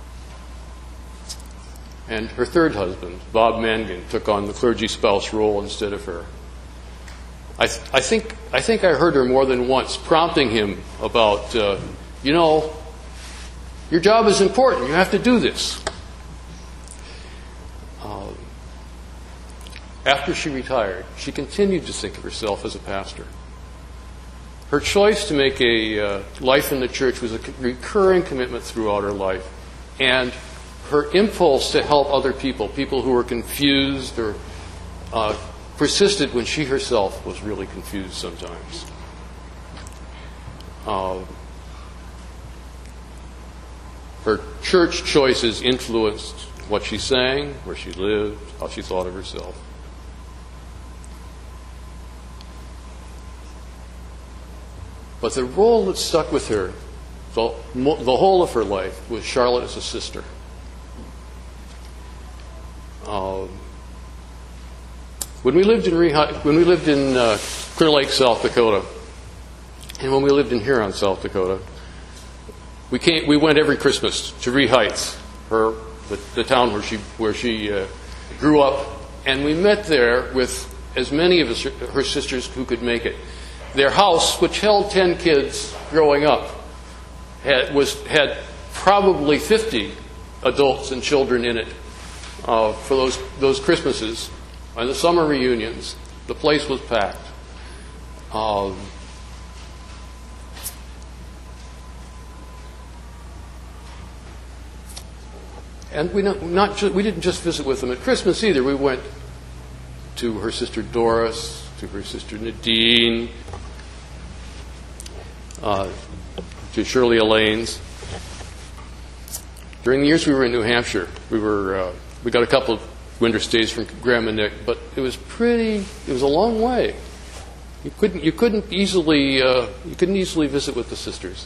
And her third husband, Bob Mangan, took on the clergy spouse role instead of her. I think I heard her more than once prompting him about, your job is important. You have to do this. After she retired, she continued to think of herself as a pastor. Her choice to make a life in the church was a recurring commitment throughout her life. And her impulse to help other people who were confused or persisted when she herself was really confused sometimes. Her church choices influenced what she sang, where she lived, how she thought of herself. But the role that stuck with her the whole of her life was Charlotte as a sister. When we lived in Clear Lake, South Dakota, and when we lived in Huron, South Dakota, we went every Christmas to Ree Heights, the town where she grew up, and we met there with as many of her sisters who could make it. Their house, which held 10 kids growing up, had probably 50 adults and children in it for those Christmases. And the summer reunions, the place was packed. And we didn't just visit with them at Christmas either. We went to her sister Doris, to her sister Nadine, to Shirley Elaine's. During the years we were in New Hampshire, we got a couple of winter stays from Grandma Nick, but it was a long way. You couldn't easily visit with the sisters.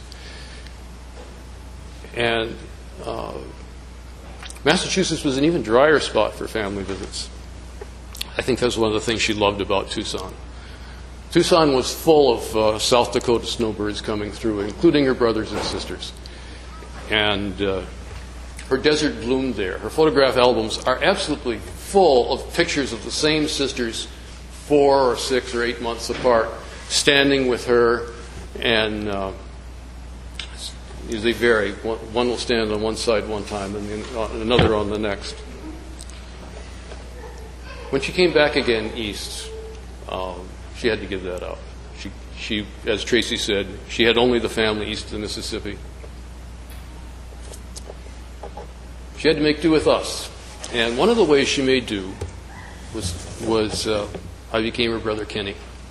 And Massachusetts was an even drier spot for family visits. I think that's one of the things she loved about Tucson. Tucson was full of South Dakota snowbirds coming through, including her brothers and sisters. And her desert bloomed there. Her photograph albums are absolutely full of pictures of the same sisters 4 or 6 or 8 months apart, standing with her, and they vary. One will stand on one side one time and another on the next. When she came back again east, she had to give that up. She, as Tracy said, she had only the family east of the Mississippi. She had to make do with us. And one of the ways she made do was I became her brother Kenny.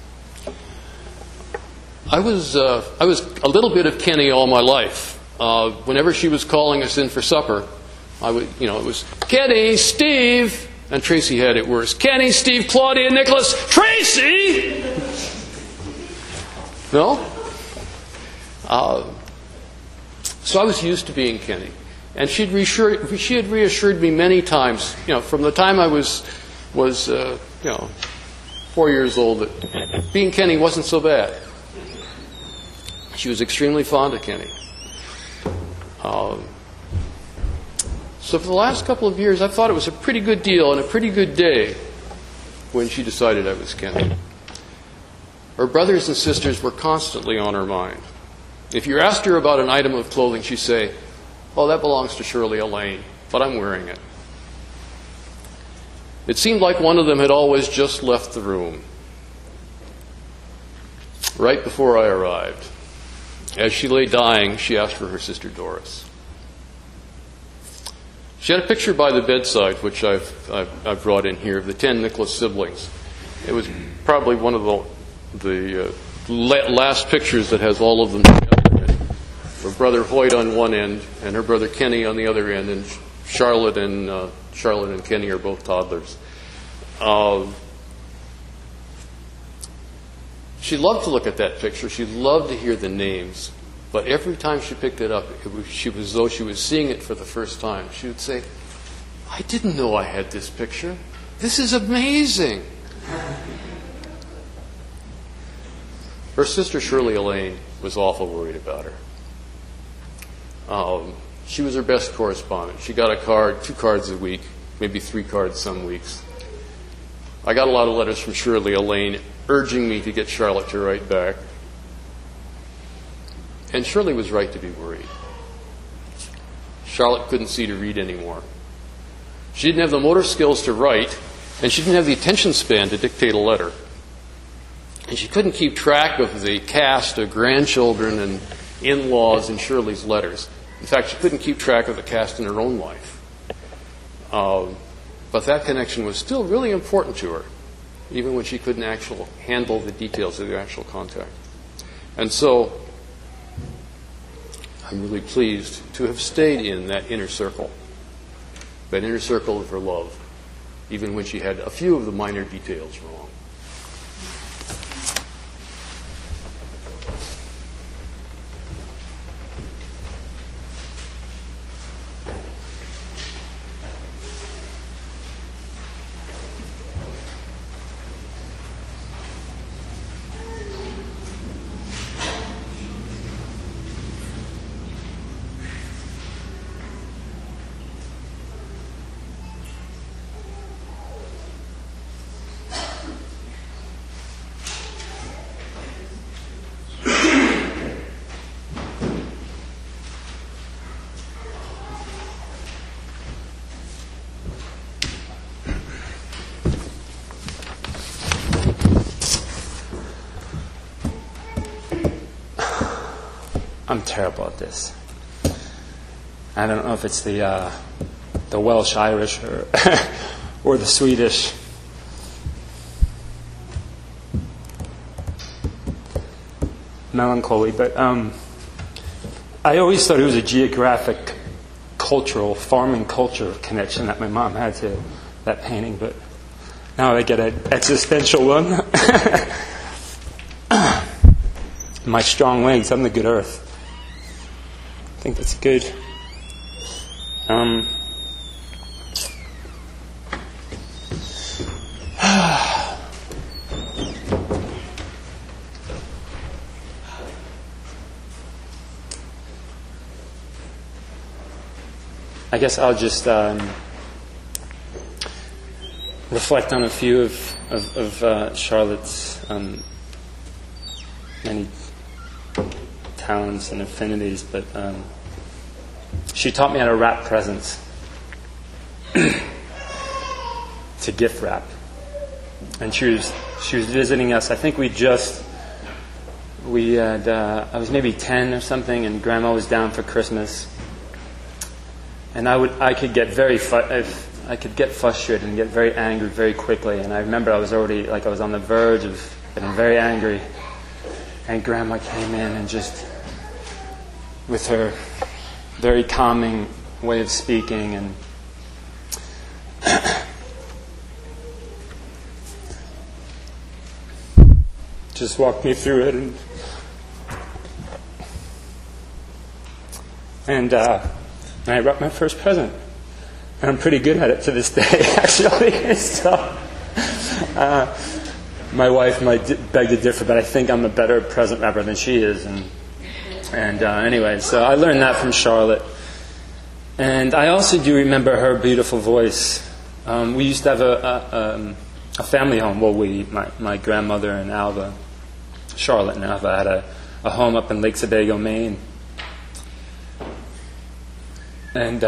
I was a little bit of Kenny all my life. Whenever she was calling us in for supper, it was Kenny, Steve, and Tracy had it worse. Kenny, Steve, Claudia, Nicholas, Tracy. No? So I was used to being Kenny. And she had reassured me many times, from the time I was 4 years old, that being Kenny wasn't so bad. She was extremely fond of Kenny. So for the last couple of years, I thought it was a pretty good deal and a pretty good day when she decided I was Kenny. Her brothers and sisters were constantly on her mind. If you asked her about an item of clothing, she'd say, "Oh, that belongs to Shirley Elaine, but I'm wearing it." It seemed like one of them had always just left the room. Right before I arrived, as she lay dying, she asked for her sister Doris. She had a picture by the bedside, which I've brought in here, of the 10 Nicholas siblings. It was probably one of the last pictures that has all of them together. Her brother Hoyt on one end, and her brother Kenny on the other end, and Charlotte and Kenny are both toddlers. She loved to look at that picture. She loved to hear the names. But every time she picked it up, she was as though she was seeing it for the first time. She would say, "I didn't know I had this picture. This is amazing." Her sister Shirley Elaine was awful worried about her. She was her best correspondent. She got a card, 2 cards a week, maybe 3 cards some weeks. I got a lot of letters from Shirley Elaine urging me to get Charlotte to write back. And Shirley was right to be worried. Charlotte couldn't see to read anymore. She didn't have the motor skills to write, and she didn't have the attention span to dictate a letter. And she couldn't keep track of the cast of grandchildren and in-laws in Shirley's letters. In fact, she couldn't keep track of the cast in her own life. But that connection was still really important to her, even when she couldn't actually handle the details of the actual contact. And so I'm really pleased to have stayed in that inner circle of her love, even when she had a few of the minor details wrong. I'm terrible at this. I don't know if it's the Welsh Irish or the Swedish. Melancholy, but I always thought it was a geographic, cultural, farming culture connection that my mom had to that painting, but now I get an existential one. My strong legs, I'm the good earth. I think that's good. I guess I'll just reflect on a few of Charlotte's many talents and affinities, but she taught me how to wrap presents, to gift wrap. And she was visiting us. I think I was maybe 10 or something, and Grandma was down for Christmas. And I could get frustrated and get very angry very quickly. And I remember I was on the verge of getting very angry. And Grandma came in and just, with her very calming way of speaking, and just walked me through it. And I wrapped my first present. And I'm pretty good at it to this day, actually. So, my wife might beg to differ, but I think I'm a better present wrapper than she is. And anyway, so I learned that from Charlotte. And I also do remember her beautiful voice. We used to have a family home. Well, my grandmother and Alva, Charlotte and Alva, had a home up in Lake Sebago, Maine. And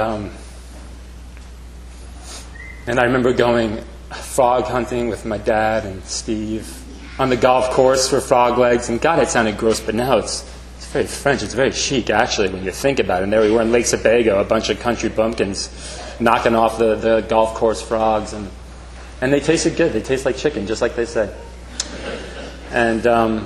I remember going frog hunting with my dad and Steve on the golf course for frog legs. And God, it sounded gross, but now it's very French. It's very chic, actually, when you think about it. And there we were in Lake Sebago, a bunch of country bumpkins knocking off the golf course frogs, and they tasted good. They taste like chicken, just like they said. And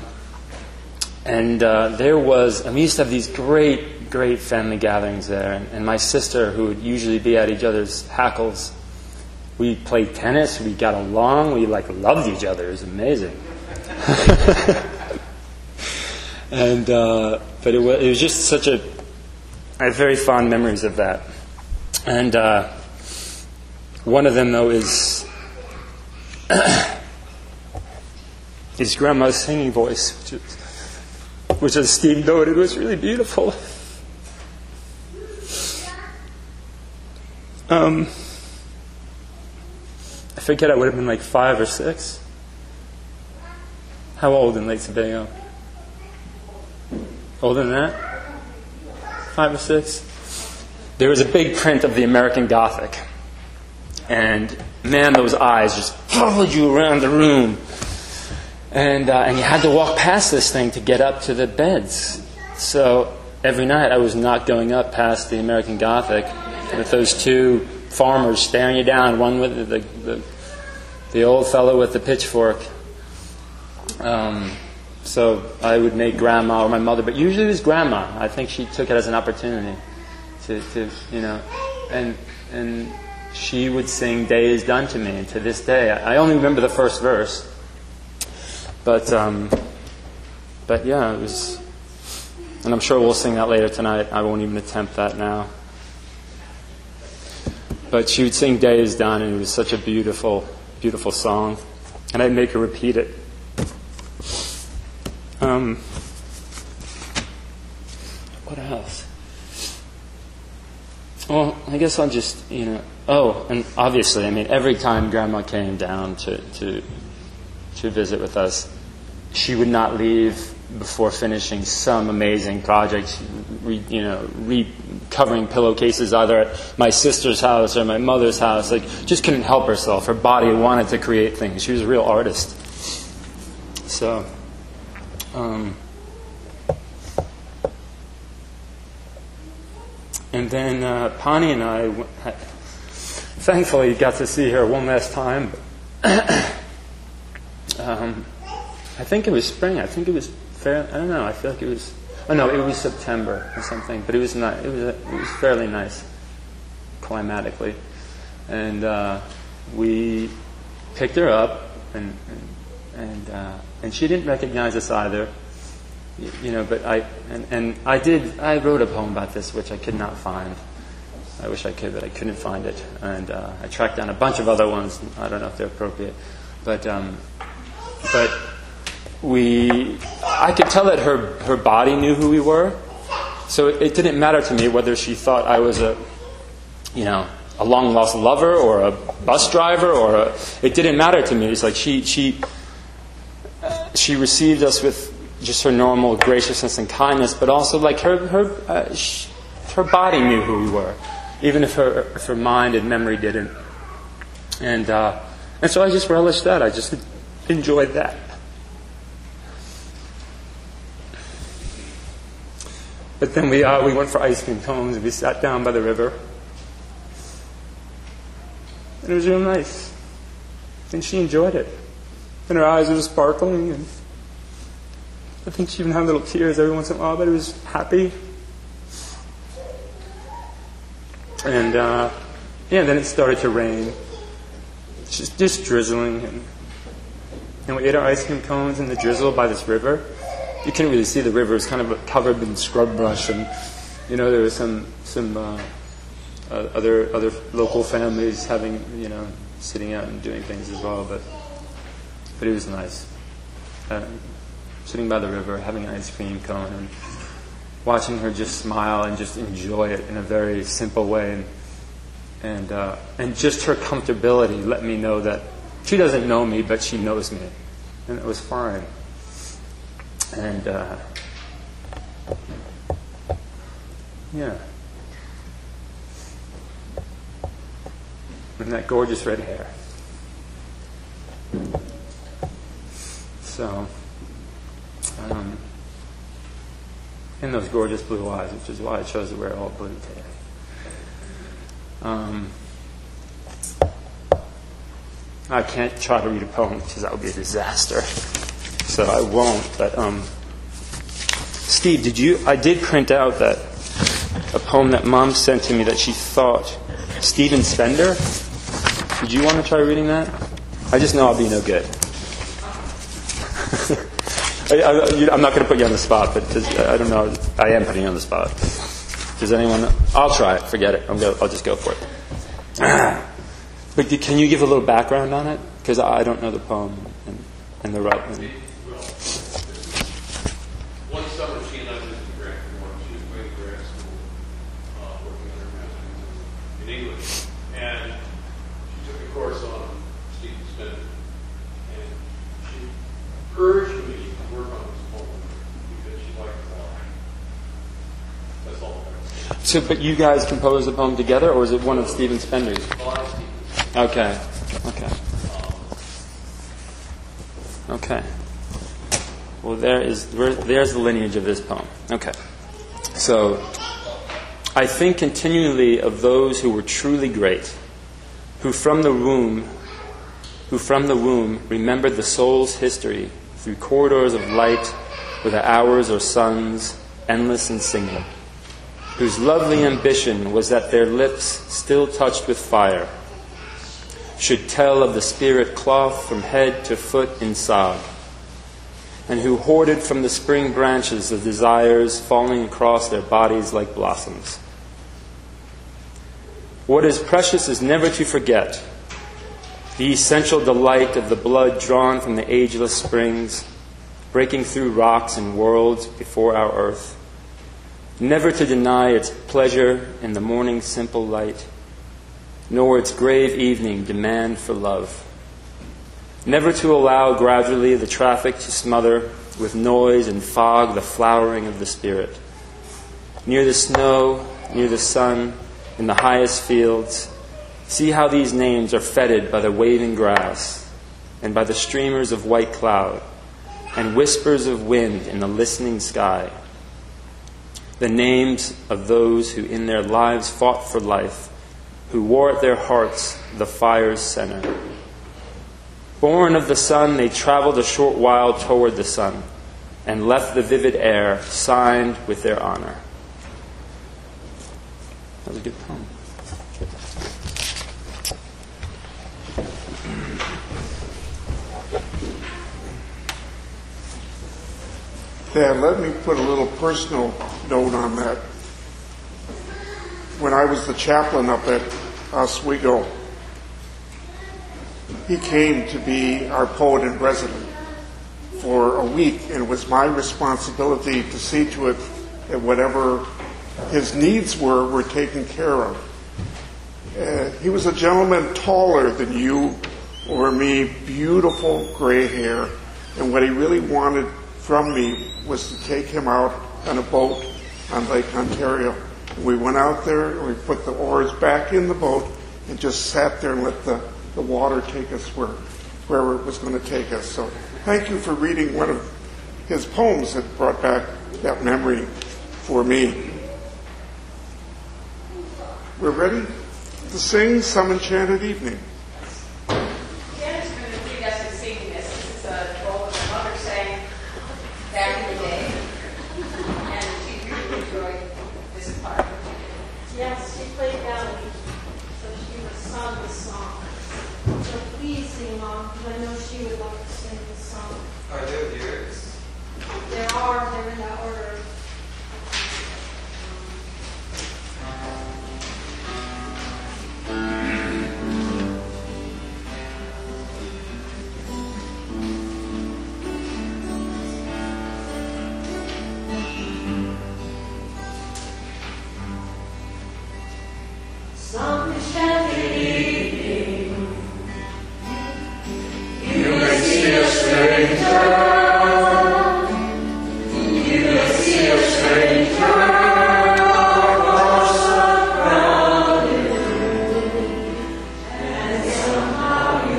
there was, and we used to have these great family gatherings there. And my sister, who would usually be at each other's hackles, we played tennis. We got along. We loved each other. It was amazing. And but it was just such I have very fond memories of that. And one of them, though, is Grandma's singing voice, which as Steve noted, was really beautiful. I forget, I would have been like 5 or 6. How old in Lake Sebago? Older than that? 5 or 6? There was a big print of the American Gothic. And man, those eyes just followed you around the room. And you had to walk past this thing to get up to the beds. So every night I was not going up past the American Gothic with those 2 farmers staring you down, one with the old fellow with the pitchfork. So I would make Grandma or my mother, but usually it was Grandma. I think she took it as an opportunity to and she would sing "Day Is Done to Me," and to this day I only remember the first verse. But yeah, it was, and I'm sure we'll sing that later tonight. I won't even attempt that now. But she would sing "Day Is Done," and it was such a beautiful, beautiful song, and I'd make her repeat it. What else? Well, I guess I'll just, Oh, and obviously, every time Grandma came down to visit with us, she would not leave before finishing some amazing project, recovering pillowcases either at my sister's house or my mother's house. Just couldn't help herself. Her body wanted to create things. She was a real artist. So, and then Pani and I, thankfully, got to see her one last time. I think it was spring. I think it was fair. I don't know. I feel like it was. Oh no, it was September or something. But it was not. It was fairly nice, climatically, and we picked her up, and she didn't recognize us either. But I wrote a poem about this, which I could not find. I wish I could, but I couldn't find it. And I tracked down a bunch of other ones. I don't know if they're appropriate, but I could tell that her body knew who we were. So it didn't matter to me whether she thought I was a long lost lover or a bus driver it didn't matter to me. It's like she received us with just her normal graciousness and kindness, but also like her body knew who we were, even if her mind and memory didn't. And so I just relished that. I just enjoyed that. But then we went for ice cream cones and we sat down by the river, and it was real nice. And she enjoyed it, and her eyes were sparkling, and I think she even had little tears every once in a while, but it was happy. And then it started to rain, just drizzling, and we ate our ice cream cones in the drizzle by this river. You couldn't really see the river; it was kind of covered in scrub brush, and there was some other local families having sitting out and doing things as well. But it was nice. Sitting by the river, having an ice cream cone, and watching her just smile and just enjoy it in a very simple way, and just her comfortability let me know that she doesn't know me, but she knows me, and it was fine. And and that gorgeous red hair. So. And those gorgeous blue eyes, which is why I chose to wear all blue today. I can't try to read a poem because that would be a disaster. So I won't. But Steve, I did print out that a poem that Mom sent to me that she thought, Stephen Spender. Did you want to try reading that? I just know I'll be no good. I'm not going to put you on the spot, but I don't know. I am putting you on the spot. Does anyone? I'll try it. Forget it. I'll just go for it. But can you give a little background on it? Because I don't know the poem and the writing. One summer, she and I visited Grant. She was going to grad school, working on her master's in English, and she took a course on Stephen Spender, and she urged me to work on this poem because she liked it all. That's all. So, but you guys composed the poem together, or is it one of Stephen Spender's? Okay. Well, there's the lineage of this poem. Okay. So, I think continually of those who were truly great, who from the womb remembered the soul's history through corridors of light where the hours are suns, endless and singing, whose lovely ambition was that their lips, still touched with fire, should tell of the spirit cloth from head to foot in sod, and who hoarded from the spring branches the desires falling across their bodies like blossoms. What is precious is never to forget the essential delight of the blood drawn from the ageless springs, breaking through rocks and worlds before our earth, never to deny its pleasure in the morning's simple light, nor its grave evening demand for love. Never to allow gradually the traffic to smother with noise and fog the flowering of the spirit. Near the snow, near the sun, in the highest fields, see how these names are feted by the waving grass and by the streamers of white cloud and whispers of wind in the listening sky. The names of those who in their lives fought for life, who wore at their hearts the fire's center. Born of the sun, they traveled a short while toward the sun and left the vivid air signed with their honor. That was a good poem. Dad, let me put a little personal note on that. When I was the chaplain up at Oswego, he came to be our poet in residence for a week, and it was my responsibility to see to it that whatever his needs were taken care of. He was a gentleman taller than you or me, beautiful gray hair, and what he really wanted from me was to take him out on a boat on Lake Ontario. We went out there and we put the oars back in the boat and just sat there and let the water take us wherever it was going to take us. So thank you for reading one of his poems that brought back that memory for me. We're ready to sing Some Enchanted Evening. Janice is going to lead us in singing this. This is a role that my mother sang back in the day. And she really enjoyed this part. Yes, she played melody, so she was sung the song. So please sing along, because I know she would like to sing the song. Are there lyrics? There are, they're in that order. Some enchanted evening, you may see a stranger. You may see a stranger across the crowded room, and somehow you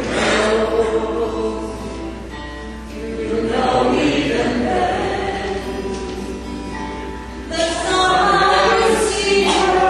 know even then that somehow you see her.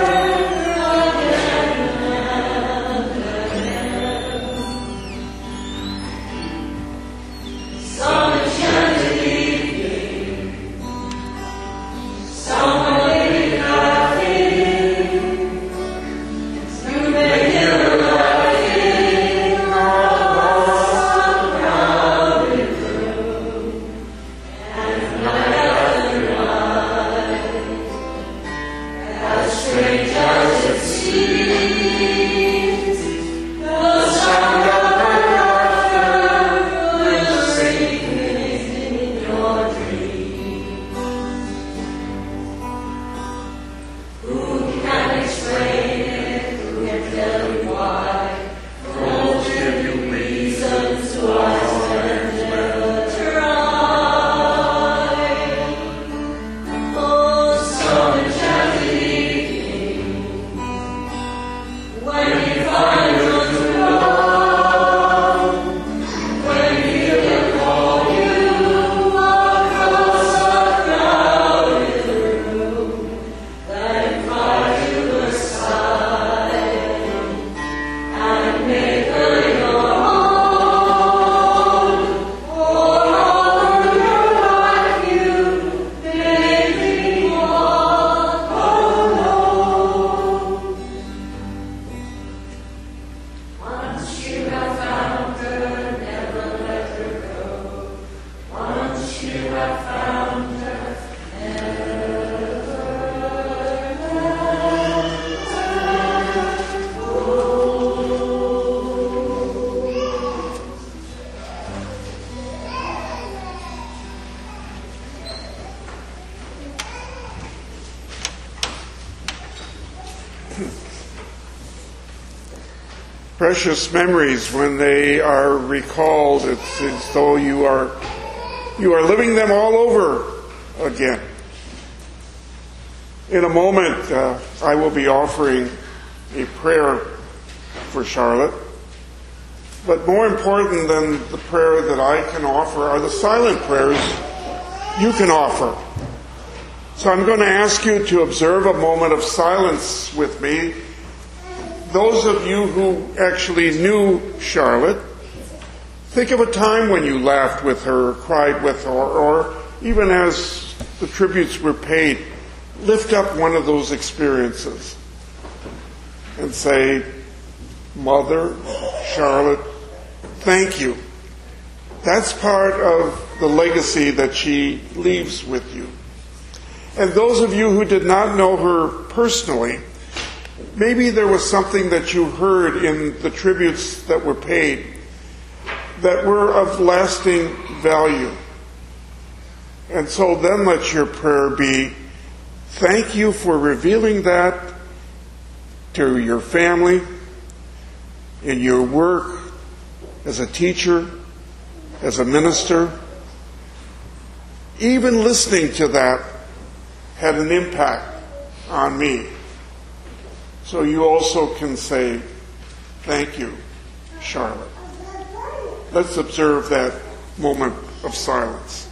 precious memories, when they are recalled, it's as though you are living them all over again. In a moment, I will be offering a prayer for Charlotte. But more important than the prayer that I can offer are the silent prayers you can offer. So I'm going to ask you to observe a moment of silence with me. Those of you who actually knew Charlotte, think of a time when you laughed with her, cried with her, or even as the tributes were paid, lift up one of those experiences and say, Mother Charlotte, thank you. That's part of the legacy that she leaves with you. And those of you who did not know her personally, maybe there was something that you heard in the tributes that were paid that were of lasting value. And so then let your prayer be, thank you for revealing that to your family, in your work, as a teacher, as a minister. Even listening to that had an impact on me. So you also can say, thank you, Charlotte. Let's observe that moment of silence.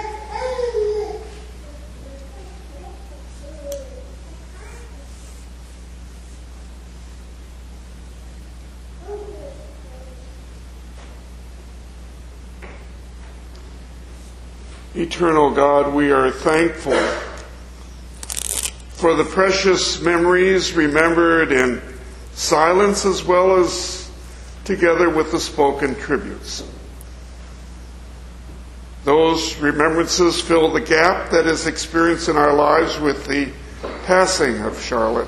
Eternal God, we are thankful for the precious memories remembered in silence as well as together with the spoken tributes. Those remembrances fill the gap that is experienced in our lives with the passing of Charlotte.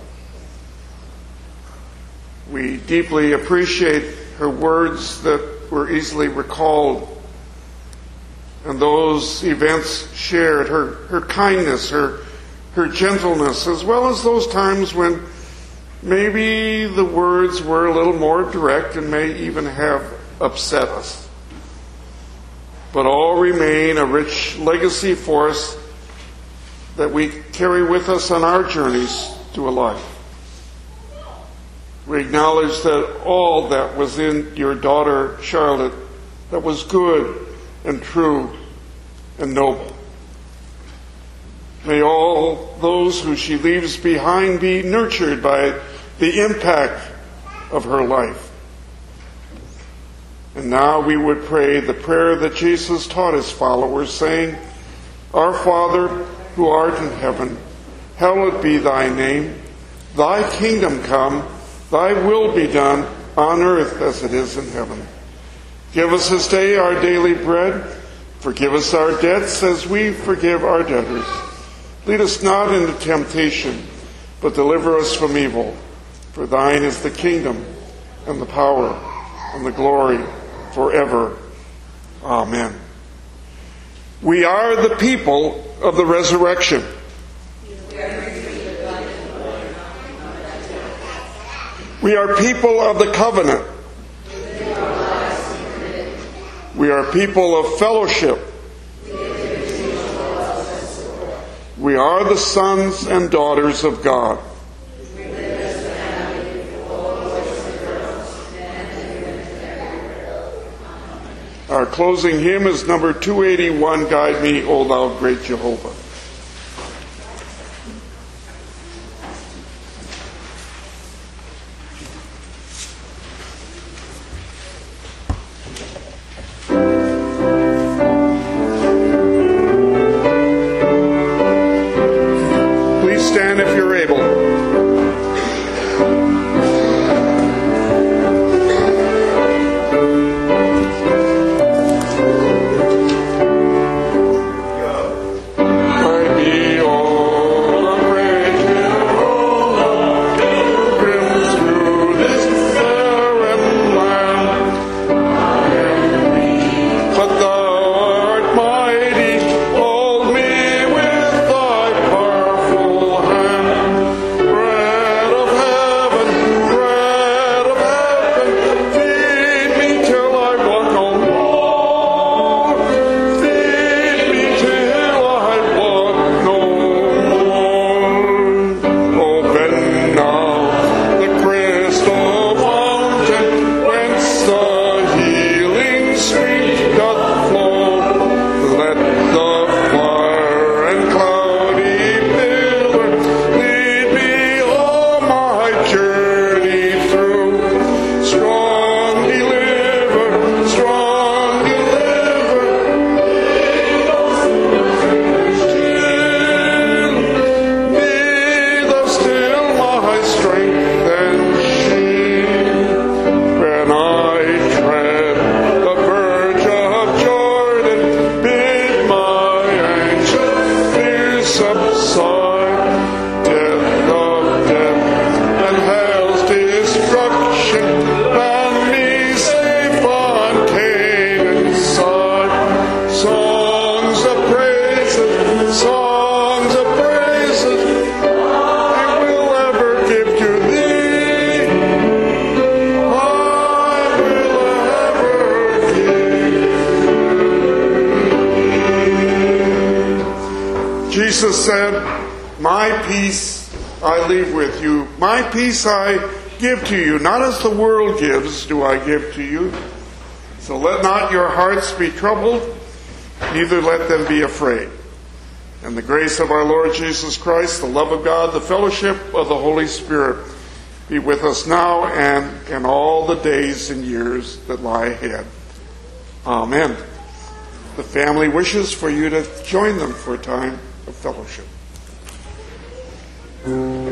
We deeply appreciate her words that were easily recalled, and those events shared, her kindness, her gentleness, as well as those times when maybe the words were a little more direct and may even have upset us. But all remain a rich legacy for us that we carry with us on our journeys through a life. We acknowledge that all that was in your daughter Charlotte that was good and true and noble. May all those who she leaves behind be nurtured by the impact of her life. And now we would pray the prayer that Jesus taught his followers, saying, Our Father, who art in heaven, hallowed be thy name. Thy kingdom come, thy will be done on earth as it is in heaven. Give us this day our daily bread. Forgive us our debts as we forgive our debtors. Lead us not into temptation, but deliver us from evil. For thine is the kingdom and the power and the glory forever. Amen. We are the people of the resurrection. We are people of the covenant. We are people of fellowship. We are the sons and daughters of God. Our closing hymn is number 281, Guide Me, O Thou Great Jehovah. Go. Jesus said, "My peace I leave with you. My peace I give to you. Not as the world gives do I give to you. So let not your hearts be troubled, neither let them be afraid." And the grace of our Lord Jesus Christ, the love of God, the fellowship of the Holy Spirit be with us now and in all the days and years that lie ahead. Amen. The family wishes for you to join them for a time of fellowship.